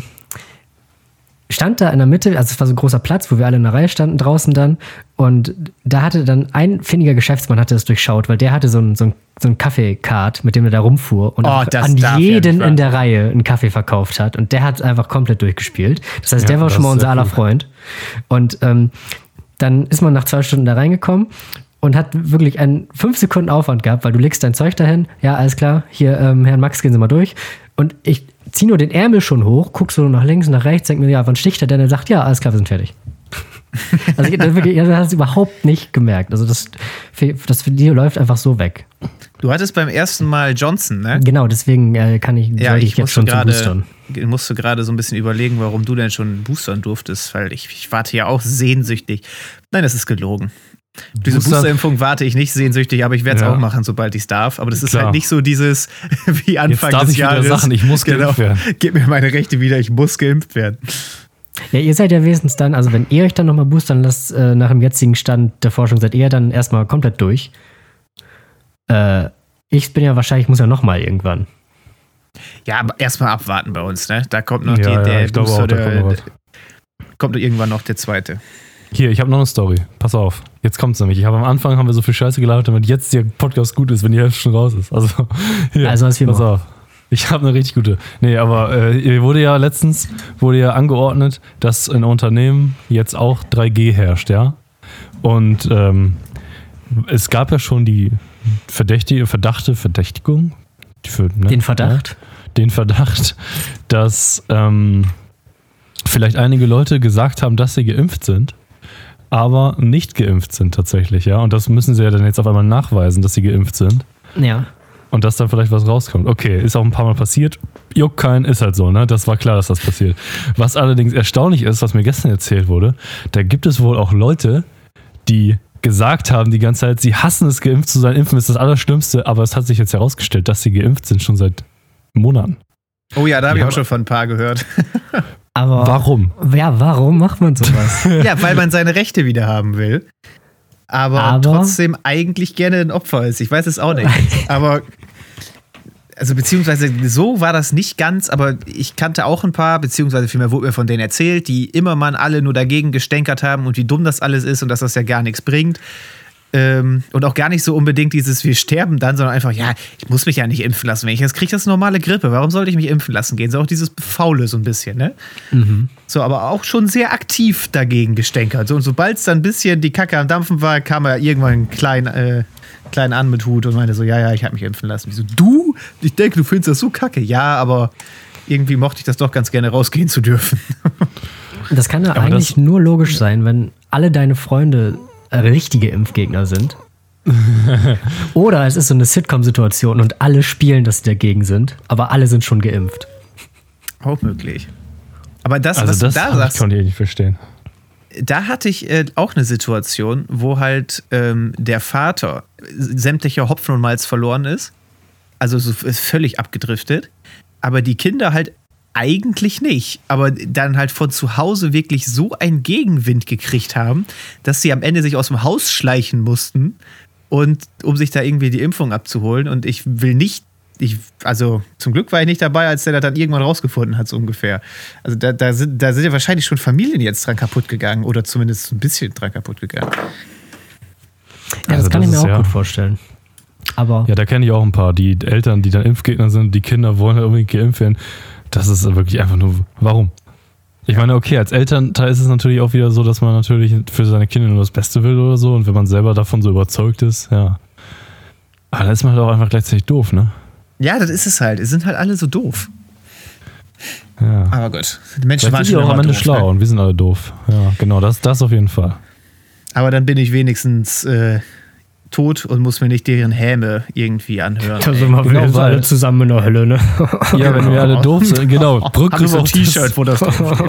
stand da in der Mitte, also es war so ein großer Platz, wo wir alle in der Reihe standen draußen dann, und da hatte dann ein findiger Geschäftsmann hatte das durchschaut, weil der hatte so ein Kaffeekart, mit dem er da rumfuhr und an jeden in der Reihe einen Kaffee verkauft hat, und der hat einfach komplett durchgespielt. Das heißt, der war schon mal unser aller Freund. Und dann ist man nach 2 Stunden da reingekommen und hat wirklich einen 5 Sekunden Aufwand gehabt, weil du legst dein Zeug dahin, ja, alles klar, hier, Herrn Max, gehen Sie mal durch. Und ich zieh nur den Ärmel schon hoch, guck so nach links, nach rechts, denk mir, ja, wann sticht er denn? Er sagt, ja, alles klar, wir sind fertig. Also du hast es überhaupt nicht gemerkt. Also das Video läuft einfach so weg. Du hattest beim ersten Mal Johnson, ne? Genau, deswegen sollte ich jetzt schon zum Boostern. Ich musste gerade so ein bisschen überlegen, warum du denn schon boostern durftest, weil ich warte ja auch sehnsüchtig. Nein, das ist gelogen. Diese Boosterimpfung warte ich nicht sehnsüchtig, aber ich werde es auch machen, sobald ich es darf. Aber das ist halt nicht so dieses wie Anfang des Jahres. Wieder Sachen, ich muss geimpft werden. Gib mir meine Rechte wieder, ich muss geimpft werden. Ja, ihr seid ja wenigstens dann, also wenn ihr euch dann nochmal boostern lasst, nach dem jetzigen Stand der Forschung, seid ihr dann erstmal komplett durch. Ich bin ja wahrscheinlich, muss ja nochmal irgendwann. Ja, aber erstmal abwarten bei uns, ne? Da kommt noch der Booster, kommt irgendwann noch der zweite. Hier, ich habe noch eine Story. Pass auf. Jetzt kommt's nämlich. Am Anfang haben wir so viel Scheiße gelabert, damit jetzt der Podcast gut ist, wenn die Hälfte schon raus ist. Also, hier, was wir pass auf. Ich habe eine richtig gute. Nee, aber wurde ja letztens angeordnet, dass in Unternehmen jetzt auch 3G herrscht, Und es gab ja schon die Verdächtigung. Den Verdacht. Den Verdacht, dass vielleicht einige Leute gesagt haben, dass sie geimpft sind, aber nicht geimpft sind tatsächlich, ja. Und das müssen sie ja dann jetzt auf einmal nachweisen, dass sie geimpft sind. Ja. Und dass dann vielleicht was rauskommt. Okay, ist auch ein paar Mal passiert. Juckt keinen, ist halt so, ne? Das war klar, dass das passiert. Was allerdings erstaunlich ist, was mir gestern erzählt wurde, da gibt es wohl auch Leute, die gesagt haben die ganze Zeit, sie hassen es, geimpft zu sein. Impfen ist das Allerschlimmste, aber es hat sich jetzt herausgestellt, dass sie geimpft sind, schon seit Monaten. Oh ja, da habe ich auch schon von ein paar gehört. Aber warum? Ja, warum macht man sowas? Ja, weil man seine Rechte wieder haben will. Aber trotzdem eigentlich gerne ein Opfer ist. Ich weiß es auch nicht. Aber, also beziehungsweise so war das nicht ganz, aber ich kannte auch ein paar, beziehungsweise vielmehr wurde mir von denen erzählt, die immer mal alle nur dagegen gestänkert haben und wie dumm das alles ist und dass das ja gar nichts bringt. Und auch gar nicht so unbedingt dieses, wir sterben dann, sondern einfach, ja, ich muss mich ja nicht impfen lassen. Wenn ich das kriege, das ist normale Grippe. Warum sollte ich mich impfen lassen gehen? So auch dieses Faule so ein bisschen, ne? Mhm. So, aber auch schon sehr aktiv dagegen gestänkert. So, und sobald es dann ein bisschen die Kacke am Dampfen war, kam er irgendwann klein an mit Hut und meinte so, ja, ich habe mich impfen lassen. Ich so, du? Ich denke, du findest das so kacke. Ja, aber irgendwie mochte ich das doch ganz gerne rausgehen zu dürfen. Das kann ja eigentlich nur logisch sein, wenn alle deine Freunde richtige Impfgegner sind. Oder es ist so eine Sitcom-Situation und alle spielen, dass sie dagegen sind, aber alle sind schon geimpft. Auch möglich. Aber das, also was das du da sagst, konnte ich nicht verstehen. Da hatte ich auch eine Situation, wo halt der Vater sämtlicher Hopfen und Malz verloren ist. Also so ist völlig abgedriftet. Aber die Kinder halt eigentlich nicht, aber dann halt von zu Hause wirklich so einen Gegenwind gekriegt haben, dass sie am Ende sich aus dem Haus schleichen mussten, und um sich da irgendwie die Impfung abzuholen. Und ich will nicht, also zum Glück war ich nicht dabei, als der das dann irgendwann rausgefunden hat, so ungefähr. Also da sind ja wahrscheinlich schon Familien jetzt dran kaputt gegangen oder zumindest ein bisschen dran kaputt gegangen. Ja, also das kann ich mir auch gut vorstellen. Aber ja, da kenne ich auch ein paar, die Eltern, die dann Impfgegner sind, die Kinder wollen halt unbedingt geimpft werden. Das ist wirklich einfach nur, warum? Ich meine, okay, als Elternteil ist es natürlich auch wieder so, dass man natürlich für seine Kinder nur das Beste will oder so, und wenn man selber davon so überzeugt ist, ja. Aber dann ist man halt auch einfach gleichzeitig doof, ne? Ja, das ist es halt. Es sind halt alle so doof. Ja. Aber gut, die Menschen waren schon auch am Ende doof, schlau, ne? Und wir sind alle doof. Ja, genau, das auf jeden Fall. Aber dann bin ich wenigstens tot und muss mir nicht deren Häme irgendwie anhören. Da sind wir alle zusammen in der Hölle, ne? Ja, wenn wir alle doof sind, genau. Rückgriff auf T-Shirt, wo das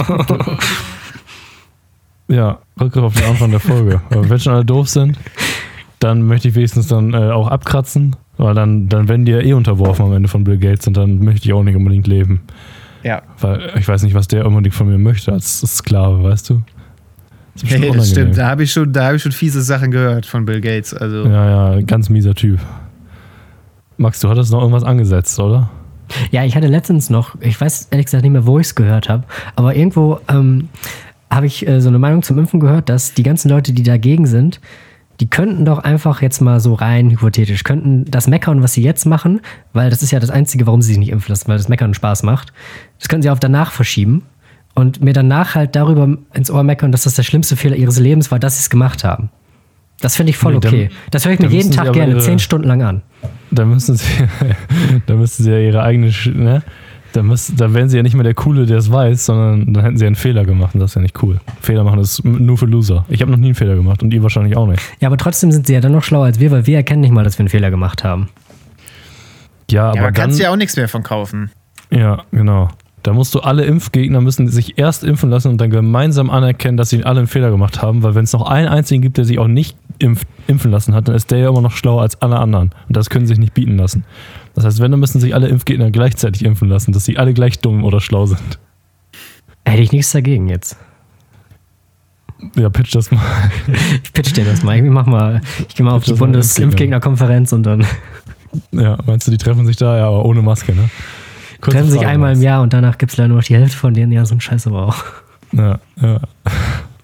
Ja, Rückgriff auf den Anfang der Folge. Aber wenn schon alle doof sind, dann möchte ich wenigstens dann auch abkratzen, weil dann werden die ja eh unterworfen am Ende von Bill Gates, und dann möchte ich auch nicht unbedingt leben. Ja. Weil ich weiß nicht, was der unbedingt von mir möchte als Sklave, weißt du? Das stimmt, da habe ich schon fiese Sachen gehört von Bill Gates. Also. Ja, ganz mieser Typ. Max, du hattest noch irgendwas angesetzt, oder? Ja, ich hatte letztens noch, ich weiß ehrlich gesagt nicht mehr, wo ich es gehört habe, aber irgendwo habe ich so eine Meinung zum Impfen gehört, dass die ganzen Leute, die dagegen sind, die könnten doch einfach jetzt mal so rein hypothetisch, könnten das meckern, was sie jetzt machen, weil das ist ja das Einzige, warum sie sich nicht impfen lassen, weil das Meckern Spaß macht. Das können sie auf danach verschieben. Und mir danach halt darüber ins Ohr meckern, dass das der schlimmste Fehler ihres Lebens war, dass sie es gemacht haben. Das finde ich voll okay. Das höre ich mir jeden Tag gerne 10 Stunden lang an. Da müssen sie ja ihre eigene, ne? Da wären sie ja nicht mehr der Coole, der es weiß, sondern dann hätten sie einen Fehler gemacht, und das ist ja nicht cool. Fehler machen ist nur für Loser. Ich habe noch nie einen Fehler gemacht und ihr wahrscheinlich auch nicht. Ja, aber trotzdem sind sie ja dann noch schlauer als wir, weil wir erkennen nicht mal, dass wir einen Fehler gemacht haben. Ja, aber kannst du ja auch nichts mehr von kaufen. Ja, genau. Da musst du alle Impfgegner müssen sich erst impfen lassen und dann gemeinsam anerkennen, dass sie alle einen Fehler gemacht haben, weil wenn es noch einen einzigen gibt, der sich auch nicht impfen lassen hat, dann ist der ja immer noch schlauer als alle anderen. Und das können sie sich nicht bieten lassen. Das heißt, wenn, dann müssen sich alle Impfgegner gleichzeitig impfen lassen, dass sie alle gleich dumm oder schlau sind. Hätte ich nichts dagegen jetzt. Ja, pitch das mal. Ich pitch dir das mal. Ich gehe mal auf die Bundesimpfgegnerkonferenz und dann... Ja, meinst du, die treffen sich da? Ja, aber ohne Maske, ne? Treffen sich einmal im Jahr und danach gibt es leider nur noch die Hälfte von denen. Ja, so ein Scheiß aber auch. Ja.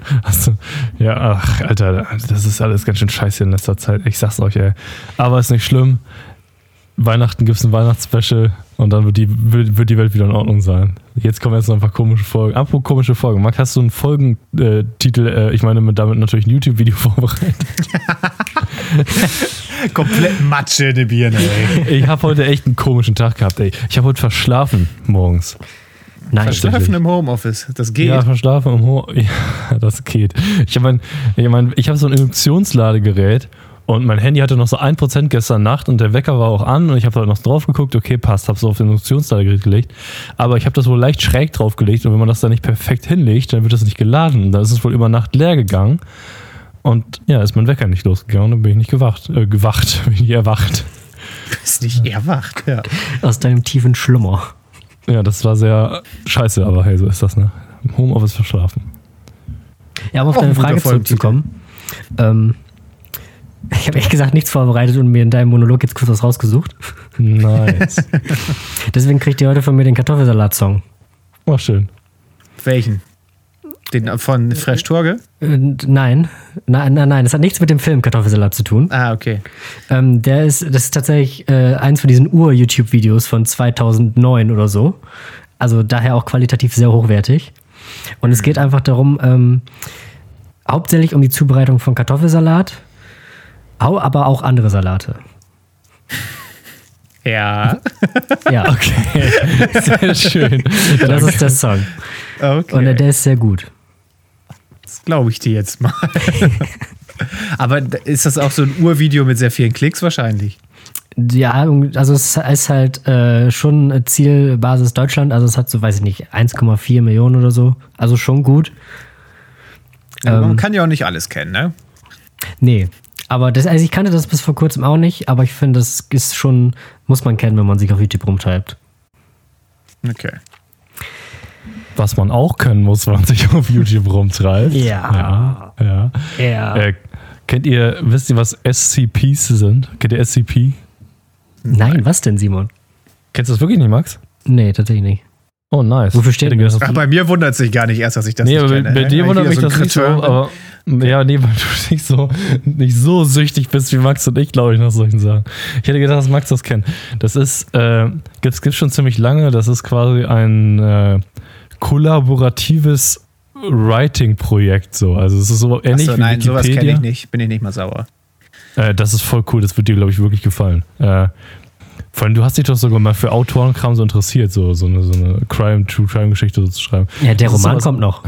Ja, ach, Alter, das ist alles ganz schön scheiße in letzter Zeit. Ich sag's euch, ey. Aber ist nicht schlimm. Weihnachten gibt's ein Weihnachtsspecial und dann wird die Welt wieder in Ordnung sein. Jetzt kommen jetzt noch ein paar komische Folgen. Apropos komische Folgen. Marc, hast du einen Folgentitel, ich meine damit natürlich ein YouTube-Video vorbereitet? Komplett Matsche in die Birne, ey. Ich habe heute echt einen komischen Tag gehabt, ey. Ich habe heute verschlafen morgens. Nein, verschlafen im Homeoffice, das geht. Ja, verschlafen im Homeoffice, ja, das geht. Ich habe so ein Induktionsladegerät und mein Handy hatte noch so 1% gestern Nacht und der Wecker war auch an und ich habe da noch drauf geguckt, okay, passt, habe es auf das Induktionsladegerät gelegt, aber ich habe das wohl leicht schräg drauf gelegt und wenn man das da nicht perfekt hinlegt, dann wird das nicht geladen und dann ist es wohl über Nacht leer gegangen und ja, ist mein Wecker nicht losgegangen und dann bin ich nicht bin ich nicht erwacht. Du bist nicht erwacht, ja. Aus deinem tiefen Schlummer. Ja, das war sehr scheiße, aber hey, so ist das, ne? Im Homeoffice verschlafen. Ja, um auf deine Frage zurückzukommen. Ich habe ehrlich gesagt nichts vorbereitet und mir in deinem Monolog jetzt kurz was rausgesucht. Nice. Deswegen kriegt ihr heute von mir den Kartoffelsalat-Song. Oh, schön. Welchen? Den von Fresh Torge? Nein, das hat nichts mit dem Film Kartoffelsalat zu tun. Ah, okay. Das ist tatsächlich eins von diesen Ur-YouTube-Videos von 2009 oder so. Also daher auch qualitativ sehr hochwertig. Und es geht einfach darum, hauptsächlich um die Zubereitung von Kartoffelsalat, aber auch andere Salate. Ja. Ja, okay. Sehr schön. Das ist der Song. Okay. Und der ist sehr gut. Das glaube ich dir jetzt mal. Aber ist das auch so ein Urvideo mit sehr vielen Klicks wahrscheinlich? Ja, also es ist halt schon Zielbasis Deutschland. Also es hat so, weiß ich nicht, 1,4 Millionen oder so. Also schon gut. Ja, man kann ja auch nicht alles kennen, ne? Nee. Aber also ich kannte das bis vor kurzem auch nicht, aber ich finde, das ist schon, muss man kennen, wenn man sich auf YouTube rumtreibt. Okay. Was man auch können muss, wenn man sich auf YouTube rumtreibt. Ja. Wisst ihr, was SCPs sind? Kennt ihr SCP? Nein, was denn, Simon? Kennst du das wirklich nicht, Max? Nee, tatsächlich nicht. Oh, nice. Wofür steht das? Ach, bei mir wundert es sich gar nicht erst, dass ich das nicht kenne. Bei dir wundert mich das nicht so, aber ja, nee, weil du nicht so süchtig bist wie Max und ich, glaube ich, nach solchen Sachen. Ich hätte gedacht, dass Max das kennt. Das ist, gibt's schon ziemlich lange, das ist quasi ein kollaboratives Writing-Projekt so. Also es ist so ähnlich wie nein, Wikipedia. Sowas kenne ich nicht, bin ich nicht mal sauer. Das ist voll cool, das wird dir, glaube ich, wirklich gefallen. Vor allem, du hast dich doch sogar mal für Autorenkram so interessiert, so eine True-Crime-Geschichte so zu schreiben. Ja, der Roman kommt noch.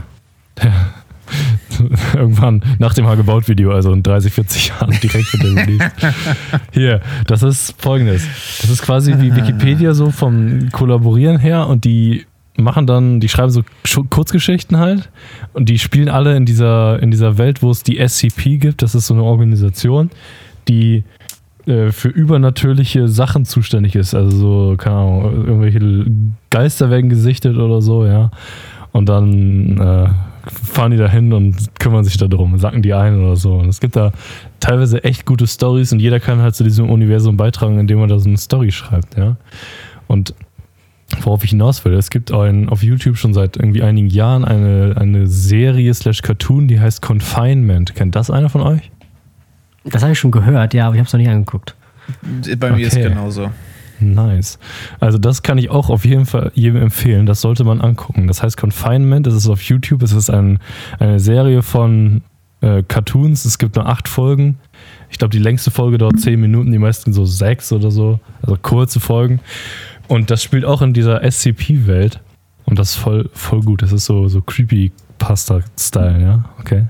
Irgendwann nach dem Hagebaut-Video, also in 30, 40 Jahren direkt mit der Release. Hier, das ist folgendes. Das ist quasi wie Wikipedia so vom Kollaborieren her und die schreiben so Kurzgeschichten halt und die spielen alle in dieser Welt, wo es die SCP gibt. Das ist so eine Organisation, die für übernatürliche Sachen zuständig ist. Also so, keine Ahnung, irgendwelche Geister werden gesichtet oder so, ja. Und dann fahren die da hin und kümmern sich da drum, sacken die ein oder so. Und es gibt da teilweise echt gute Storys und jeder kann halt zu diesem Universum beitragen, indem er da so eine Story schreibt, ja. Und worauf ich hinaus will, es gibt auf YouTube schon seit irgendwie einigen Jahren eine Serie /Cartoon, die heißt Confinement. Kennt das einer von euch? Das habe ich schon gehört, ja, aber ich habe es noch nicht angeguckt. Bei mir ist es genauso. Nice. Also das kann ich auch auf jeden Fall jedem empfehlen. Das sollte man angucken. Das heißt Confinement, das ist auf YouTube. Es ist eine Serie von Cartoons. Es gibt nur 8 Folgen. Ich glaube, die längste Folge dauert 10 Minuten, die meisten so 6 oder so. Also kurze Folgen. Und das spielt auch in dieser SCP-Welt. Und das ist voll gut. Das ist so Creepypasta-Style, ja. Okay.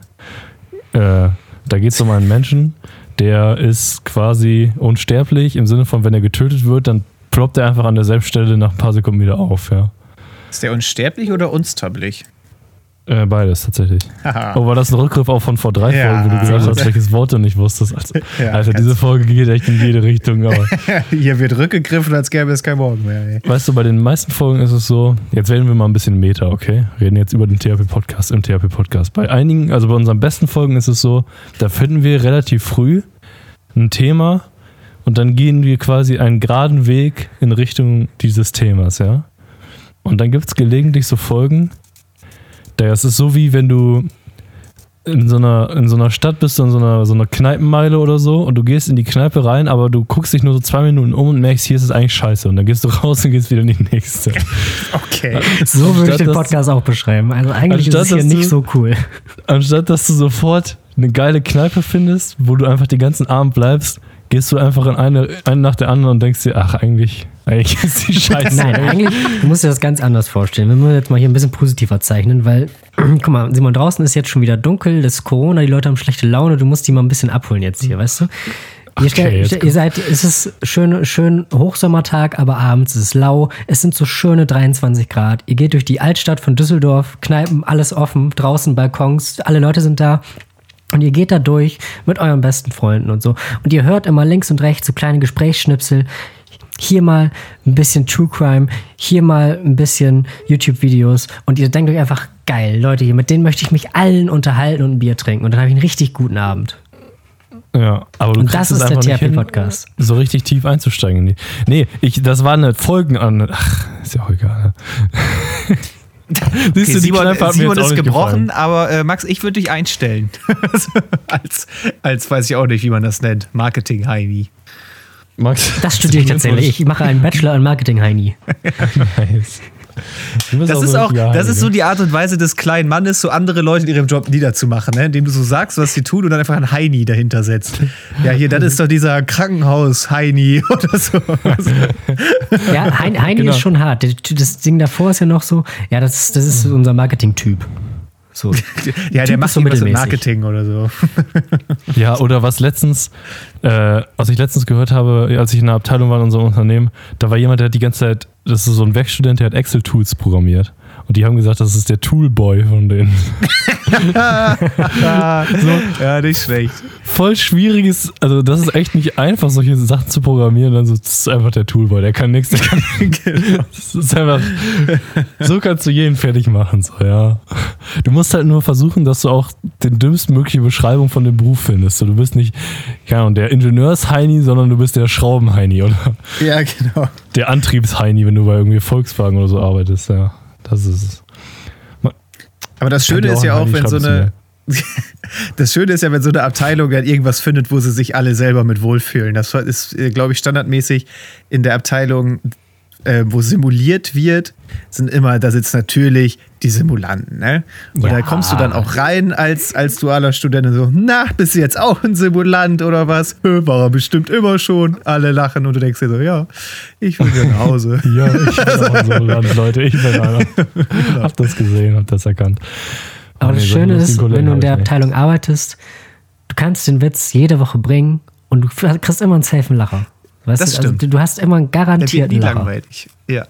Da geht es um einen Menschen, der ist quasi unsterblich, im Sinne von, wenn er getötet wird, dann ploppt er einfach an derselben Stelle nach ein paar Sekunden wieder auf, ja. Ist der unsterblich oder unsterblich? Beides, tatsächlich. Oh, war das ein Rückgriff auch von vor 3 Folgen, wo du gesagt hast, welches Wort du nicht wusstest? Also, Alter, diese Folge geht echt in jede Richtung. Aber hier wird rückgegriffen, als gäbe es kein Morgen mehr. Ey. Weißt du, bei den meisten Folgen ist es so, jetzt werden wir mal ein bisschen Meta, okay? Reden jetzt über den THP-Podcast im THP-Podcast. Bei einigen, also bei unseren besten Folgen ist es so, da finden wir relativ früh ein Thema und dann gehen wir quasi einen geraden Weg in Richtung dieses Themas, ja? Und dann gibt es gelegentlich so Folgen, das ist so wie wenn du in so einer Stadt bist, du in so einer Kneipenmeile oder so und du gehst in die Kneipe rein, aber du guckst dich nur so 2 Minuten um und merkst, hier ist es eigentlich scheiße. Und dann gehst du raus und gehst wieder in die nächste. Okay. So würde ich den Podcast auch beschreiben. Also eigentlich ist es hier nicht so cool. Anstatt, dass du sofort eine geile Kneipe findest, wo du einfach den ganzen Abend bleibst, gehst du einfach in eine nach der anderen und denkst dir, ach, eigentlich ist die scheiße. Nein, eigentlich, du musst dir das ganz anders vorstellen. Wir müssen jetzt mal hier ein bisschen positiver zeichnen, weil, guck mal, Simon, draußen ist jetzt schon wieder dunkel, das ist Corona, die Leute haben schlechte Laune, du musst die mal ein bisschen abholen jetzt hier, weißt du? Es ist schön Hochsommertag, aber abends ist es lau. Es sind so schöne 23 Grad. Ihr geht durch die Altstadt von Düsseldorf, Kneipen, alles offen, draußen Balkons, alle Leute sind da. Und ihr geht da durch mit euren besten Freunden und so. Und ihr hört immer links und rechts so kleine Gesprächsschnipsel. Hier mal ein bisschen True Crime, hier mal ein bisschen YouTube-Videos. Und ihr denkt euch einfach, geil, Leute, hier, mit denen möchte ich mich allen unterhalten und ein Bier trinken. Und dann habe ich einen richtig guten Abend. Ja, aber du und das ist der THP-Podcast. So richtig tief einzusteigen. Nee, das war eine Folgen an. Ach, ist ja auch egal. Okay, Simon ist gebrochen, aber Max, ich würde dich einstellen. als weiß ich auch nicht, wie man das nennt. Marketing-Heini. Max, das studiere ich tatsächlich. Ich mache einen Bachelor in Marketing-Heini. Nice. Das ist so die Art und Weise des kleinen Mannes, so andere Leute in ihrem Job niederzumachen, ne? Indem du so sagst, was sie tun und dann einfach ein Heini dahinter setzt. Ja, hier, das ist doch dieser Krankenhaus-Heini oder so. Ja, Heini genau. Ist schon hart. Das Ding davor ist ja noch so, ja, das ist unser Marketing-Typ. So. Ja, der macht so was mit Marketing oder so. Ja, oder was ich letztens gehört habe, als ich in der Abteilung war in unserem Unternehmen, da war jemand, der hat die ganze Zeit, das ist so ein Werkstudent, der hat Excel-Tools programmiert. Und die haben gesagt, das ist der Toolboy von denen. So, ja, nicht schlecht. Voll schwieriges, also das ist echt nicht einfach, solche Sachen zu programmieren. Das ist einfach der Toolboy, der kann nichts. Das ist einfach, so kannst du jeden fertig machen. So, ja. Du musst halt nur versuchen, dass du auch den dümmstmögliche Beschreibung von dem Beruf findest. Du bist nicht, keine Ahnung, der Ingenieurs-Heini, sondern du bist der Schrauben-Heini, oder? Ja, genau. Der Antriebs-Heini, wenn du bei irgendwie Volkswagen oder so arbeitest, ja. Das ist es. Aber das Schöne ist ja auch, wenn so eine. Das Schöne ist ja, wenn so eine Abteilung dann irgendwas findet, wo sie sich alle selber mit wohlfühlen. Das ist, glaube ich, standardmäßig in der Abteilung, wo simuliert wird, da sitzen natürlich die Simulanten, ne? Und da kommst du dann auch rein als dualer Student und so, na, bist du jetzt auch ein Simulant oder was? War er bestimmt immer schon. Alle lachen und du denkst dir so, ja, ich will wieder nach Hause. Ja, ich bin auch ein Simulant, Leute, ich bin einer. Hab das gesehen, hab das erkannt. Aber das Schöne ist, wenn du in der Abteilung arbeitest, du kannst den Witz jede Woche bringen und du kriegst immer einen safen Lacher. Weißt das stimmt. Also, du hast immer einen garantierten Lacher. Langweilig, ja.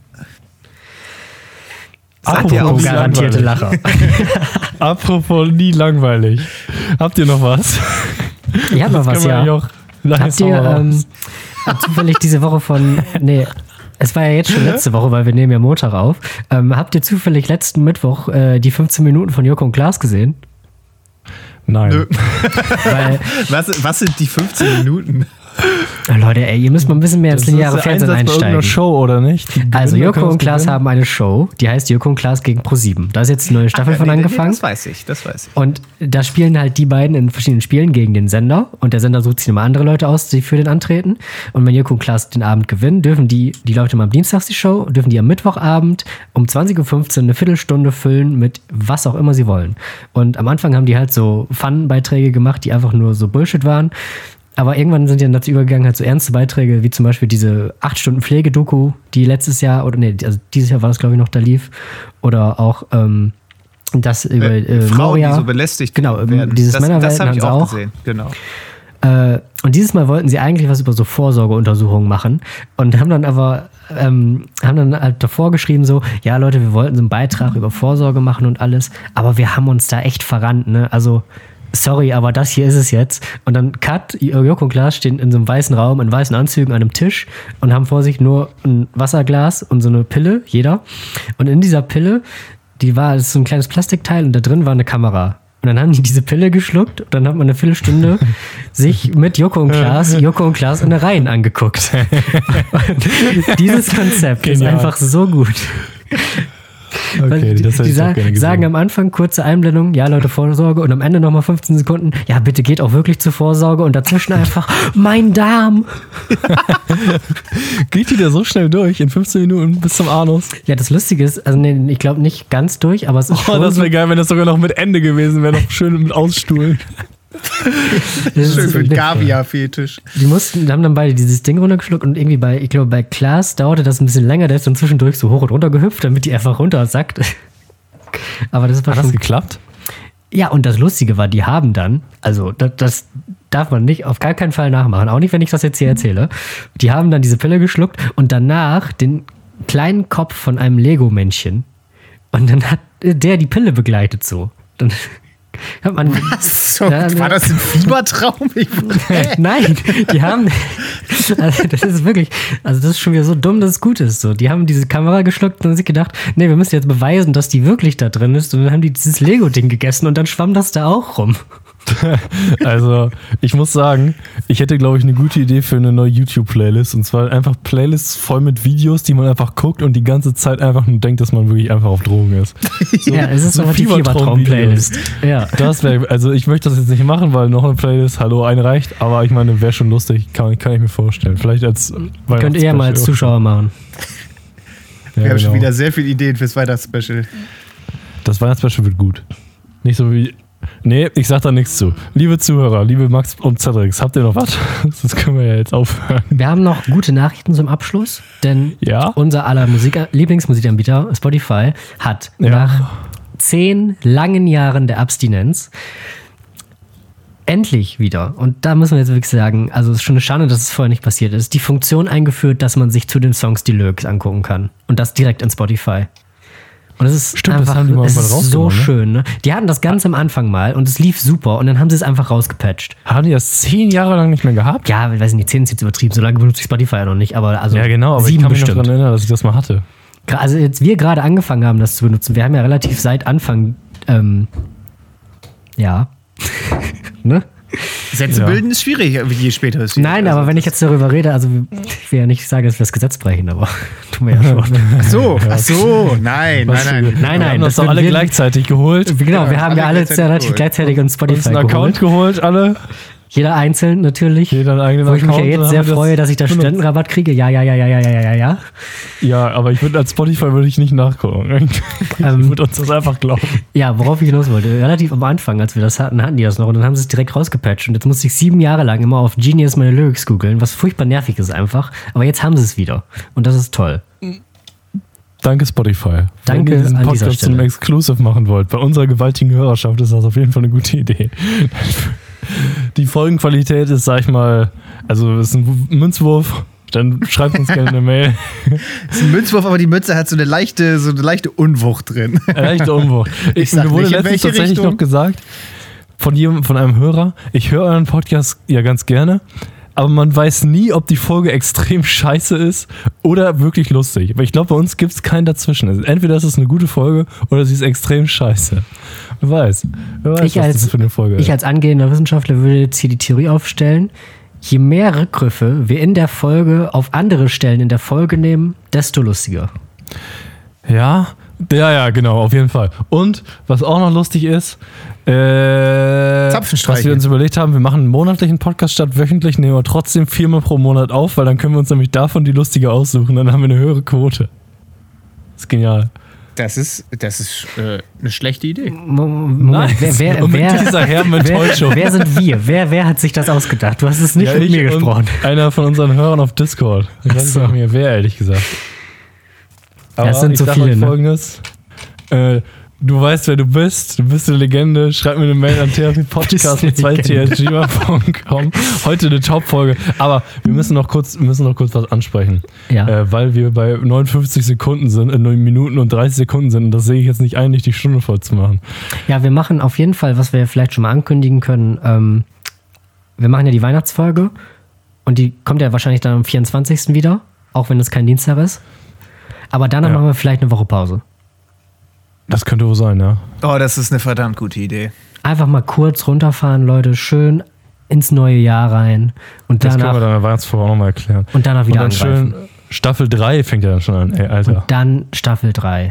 Apropos garantierte Lacher. Apropos nie langweilig. Habt ihr noch was? Ich hab noch was, ja. Habt ihr zufällig diese Woche es war ja jetzt schon letzte Woche, weil wir nehmen ja Montag auf. Habt ihr zufällig letzten Mittwoch die 15 Minuten von Joko und Klaas gesehen? Nein. Nö. Was sind die 15 Minuten? Oh Leute, ey, ihr müsst mal ein bisschen mehr ins lineare Fernsehen einsteigen. Show, oder nicht? Also Joko und Klaas haben eine Show, die heißt Joko und Klaas gegen ProSieben. Da ist jetzt eine neue Staffel von angefangen. Das weiß ich. Und da spielen halt die beiden in verschiedenen Spielen gegen den Sender. Und der Sender sucht sich immer andere Leute aus, die für den antreten. Und wenn Joko und Klaas den Abend gewinnen, dürfen die Leute mal am Dienstag die Show, dürfen die am Mittwochabend um 20.15 Uhr eine Viertelstunde füllen mit was auch immer sie wollen. Und am Anfang haben die halt so Fun-Beiträge gemacht, die einfach nur so Bullshit waren. Aber irgendwann sind die dann dazu übergegangen, halt so ernste Beiträge, wie zum Beispiel diese 8 Stunden Pflegedoku, die letztes Jahr, also dieses Jahr war das, glaube ich, noch da lief. Oder auch das über Frauen, Moria. die so belästigt werden. Dieses Männerwelten haben sie auch gesehen, genau. Und dieses Mal wollten sie eigentlich was über so Vorsorgeuntersuchungen machen und haben dann aber haben dann halt davor geschrieben so, ja Leute, wir wollten so einen Beitrag über Vorsorge machen und alles, aber wir haben uns da echt verrannt, ne? Also sorry, aber das hier ist es jetzt. Und dann Cut, Joko und Klaas stehen in so einem weißen Raum, in weißen Anzügen an einem Tisch und haben vor sich nur ein Wasserglas und so eine Pille, jeder. Und in dieser Pille, das ist so ein kleines Plastikteil und da drin war eine Kamera. Und dann haben die diese Pille geschluckt und dann hat man eine Viertelstunde sich mit Joko und Klaas in der Reihen angeguckt. Und dieses Konzept ist einfach so gut. Okay, das hätte ich auch gerne gesehen. Sagen am Anfang kurze Einblendung, ja Leute, Vorsorge, und am Ende nochmal 15 Sekunden, ja bitte geht auch wirklich zur Vorsorge, und dazwischen einfach, mein Darm. Geht die da so schnell durch, in 15 Minuten bis zum Anus? Ja, das Lustige ist, also nee, ich glaube nicht ganz durch, aber es ist schon das wäre geil, wenn das sogar noch mit Ende gewesen wäre, noch schön mit Ausstuhlen. Schön für den Kaviar-Fetisch. Die haben dann beide dieses Ding runtergeschluckt, und irgendwie bei Klaas dauerte das ein bisschen länger, der ist dann zwischendurch so hoch und runter gehüpft, damit die einfach runtersackt. Aber das war Hat das geklappt? Ja, und das Lustige war, die haben dann, also das darf man nicht, auf gar keinen Fall nachmachen, auch nicht, wenn ich das jetzt hier erzähle, die haben dann diese Pille geschluckt und danach den kleinen Kopf von einem Lego-Männchen, und dann hat der die Pille begleitet so. Dann hat man, was? So, war das ein Fiebertraum? Nein, die haben, also das ist wirklich, also das ist schon wieder so dumm, dass es gut ist. So, die haben diese Kamera geschluckt und haben sich gedacht, nee, wir müssen jetzt beweisen, dass die wirklich da drin ist, und dann haben die dieses Lego-Ding gegessen und dann schwamm das da auch rum. Also, ich muss sagen, ich hätte, glaube ich, eine gute Idee für eine neue YouTube-Playlist. Und zwar einfach Playlists voll mit Videos, die man einfach guckt und die ganze Zeit einfach nur denkt, dass man wirklich einfach auf Drogen ist. So, ja, es ist so eine Fiebertraum-Playlist. Ja. Das wäre, also ich möchte das jetzt nicht machen, weil noch eine Playlist, hallo, eine reicht, aber ich meine, wäre schon lustig, kann ich mir vorstellen. Vielleicht als könnt ihr ja mal als Zuschauer machen. Wir haben schon wieder sehr viele Ideen fürs Weihnachtsspecial. Das Weihnachtsspecial wird gut. Nicht so wie. Nee, ich sag da nichts zu. Liebe Zuhörer, liebe Max und Cedrix, habt ihr noch was? Das können wir ja jetzt aufhören. Wir haben noch gute Nachrichten zum Abschluss, denn unser aller Lieblingsmusikanbieter Spotify hat nach 10 langen Jahren der Abstinenz endlich wieder, und da müssen wir jetzt wirklich sagen, also es ist schon eine Schande, dass es vorher nicht passiert ist, die Funktion eingeführt, dass man sich zu den Songs die Lyrics angucken kann. Und das direkt in Spotify. Und es ist einfach, es ist so schön. Ne? Die hatten das ganz am Anfang mal und es lief super, und dann haben sie es einfach rausgepatcht. Haben die das 10 Jahre lang nicht mehr gehabt? Ja, ich weiß nicht, 10 ist jetzt übertrieben, so lange benutze ich Spotify ja noch nicht, aber also ja, genau, aber 7 ich kann bestimmt. mich noch daran erinnern, dass ich das mal hatte. Also jetzt wir gerade angefangen haben, das zu benutzen, wir haben ja relativ seit Anfang, ne? Sätze bilden ist schwierig, je später es wird. Nein, aber wenn ich jetzt darüber rede, also ich will ja nicht sagen, dass wir das Gesetz brechen, aber tun wir ja schon. Ach so, nein. Wir haben das doch alle gleichzeitig geholt. Genau, wir haben ja alle relativ gleichzeitig uns Spotify geholt. Account geholt, alle. Jeder einzeln natürlich. Jeder einen eigenen Account. Wo ich mich ja jetzt sehr freue, freue, dass ich da Studentenrabatt kriege. Ja. Ja, aber ich würde als Spotify nicht nachgucken. Ich würde uns das einfach glauben. Ja, worauf ich hinaus wollte. Relativ am Anfang, als wir das hatten die das noch, und dann haben sie es direkt rausgepatcht. Und jetzt musste ich 7 Jahre lang immer auf Genius meine Lyrics googeln, was furchtbar nervig ist einfach. Aber jetzt haben sie es wieder. Und das ist toll. Danke Spotify. Danke Wenn ihr diesen an Podcast dieser Stelle. zum Exclusive machen wollt, bei unserer gewaltigen Hörerschaft ist das auf jeden Fall eine gute Idee. Die Folgenqualität ist, sag ich mal, also ist ein Münzwurf. Dann schreibt uns gerne eine Mail. Das ist ein Münzwurf, aber die Mütze hat so eine leichte Unwucht drin. Eine leichte Unwucht. Mir wurde letztens tatsächlich noch gesagt von einem Hörer, ich höre euren Podcast ja ganz gerne, aber man weiß nie, ob die Folge extrem scheiße ist oder wirklich lustig. Aber ich glaube, bei uns gibt es keinen dazwischen. Also entweder ist es eine gute Folge oder sie ist extrem scheiße. Wer weiß, was das für eine Folge ist. Ich als angehender Wissenschaftler würde jetzt hier die Theorie aufstellen, je mehr Rückgriffe wir in der Folge auf andere Stellen in der Folge nehmen, desto lustiger. Ja, genau, auf jeden Fall. Und was auch noch lustig ist, was wir uns überlegt haben, wir machen einen monatlichen Podcast statt wöchentlich, nehmen wir trotzdem 4-mal pro Monat auf, weil dann können wir uns nämlich davon die lustige aussuchen, dann haben wir eine höhere Quote. Das ist genial. Das ist eine schlechte Idee. Moment, wer sind wir? Wer hat sich das ausgedacht? Du hast es nicht mit mir gesprochen. Einer von unseren Hörern auf Discord. Ich weiß nicht mehr, wer, ehrlich gesagt. Aber das sind so viele, ne? Folgendes. Du weißt, wer du bist. Du bist eine Legende. Schreib mir eine Mail an therapie-podcast@2tr.com. Heute eine Top-Folge. Aber wir müssen noch kurz was ansprechen. Ja. Weil wir bei 59 Sekunden sind, 9 Minuten und 30 Sekunden sind. Und das sehe ich jetzt nicht ein, nicht die Stunde voll zu machen. Ja, wir machen auf jeden Fall, was wir vielleicht schon mal ankündigen können. Wir machen ja die Weihnachtsfolge. Und die kommt ja wahrscheinlich dann am 24. wieder. Auch wenn es kein Dienstag ist. Aber danach machen wir vielleicht eine Woche Pause. Das könnte wohl sein, ja. Oh, das ist eine verdammt gute Idee. Einfach mal kurz runterfahren, Leute, schön ins neue Jahr rein. Und das können wir dann in der Weihnachtsfolge auch nochmal erklären. Und danach wieder angreifen. Schön, Staffel 3 fängt ja dann schon an, ey, Alter. Und dann Staffel 3.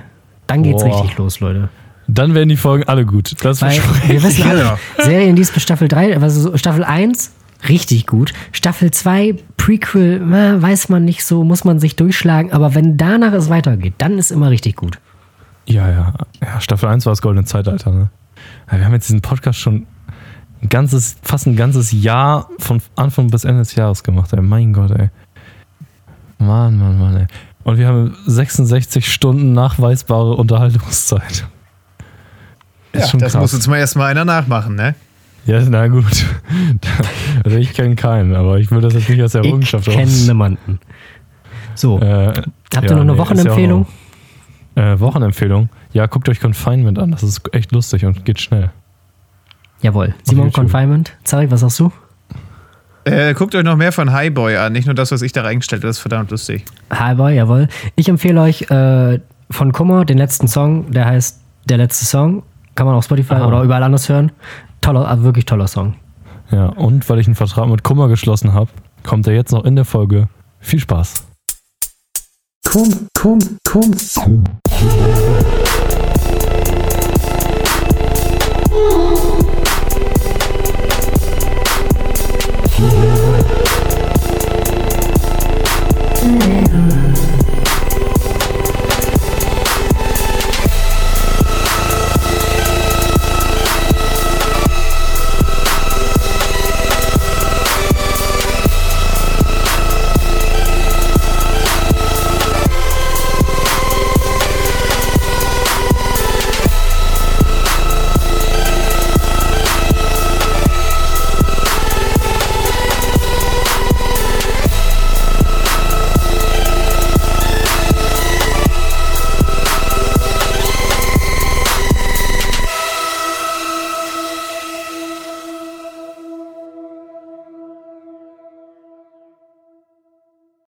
Dann geht's richtig los, Leute. Dann werden die Folgen alle gut. Das wir wissen alle, Serien, die es bis Staffel 3, also Staffel 1, richtig gut. Staffel 2, Prequel, weiß man nicht so, muss man sich durchschlagen. Aber wenn danach es weitergeht, dann ist immer richtig gut. Ja, Staffel 1 war das goldene Zeitalter, ne? Ja, wir haben jetzt diesen Podcast schon fast ein ganzes Jahr von Anfang bis Ende des Jahres gemacht, ey. Mein Gott, ey. Mann, ey. Und wir haben 66 Stunden nachweisbare Unterhaltungszeit. Ja, das krass. Muss jetzt mal erstmal einer nachmachen, ne? Ja, na gut. Also ich kenne keinen, aber ich würde das jetzt nicht als Errungenschaft aus. Ich kenne niemanden. So, habt ihr noch eine Wochenempfehlung? Wochenempfehlung? Ja, guckt euch Confinement an. Das ist echt lustig und geht schnell. Jawohl. Simon, Confinement. Zarek, was sagst du? Guckt euch noch mehr von Highboy an. Nicht nur das, was ich da reingestellt habe. Das ist verdammt lustig. Highboy, jawohl. Ich empfehle euch von Kummer den letzten Song. Der heißt Der letzte Song. Kann man auf Spotify oder überall anders hören. Wirklich toller Song. Ja, und weil ich einen Vertrag mit Kummer geschlossen habe, kommt er jetzt noch in der Folge. Viel Spaß. Komm.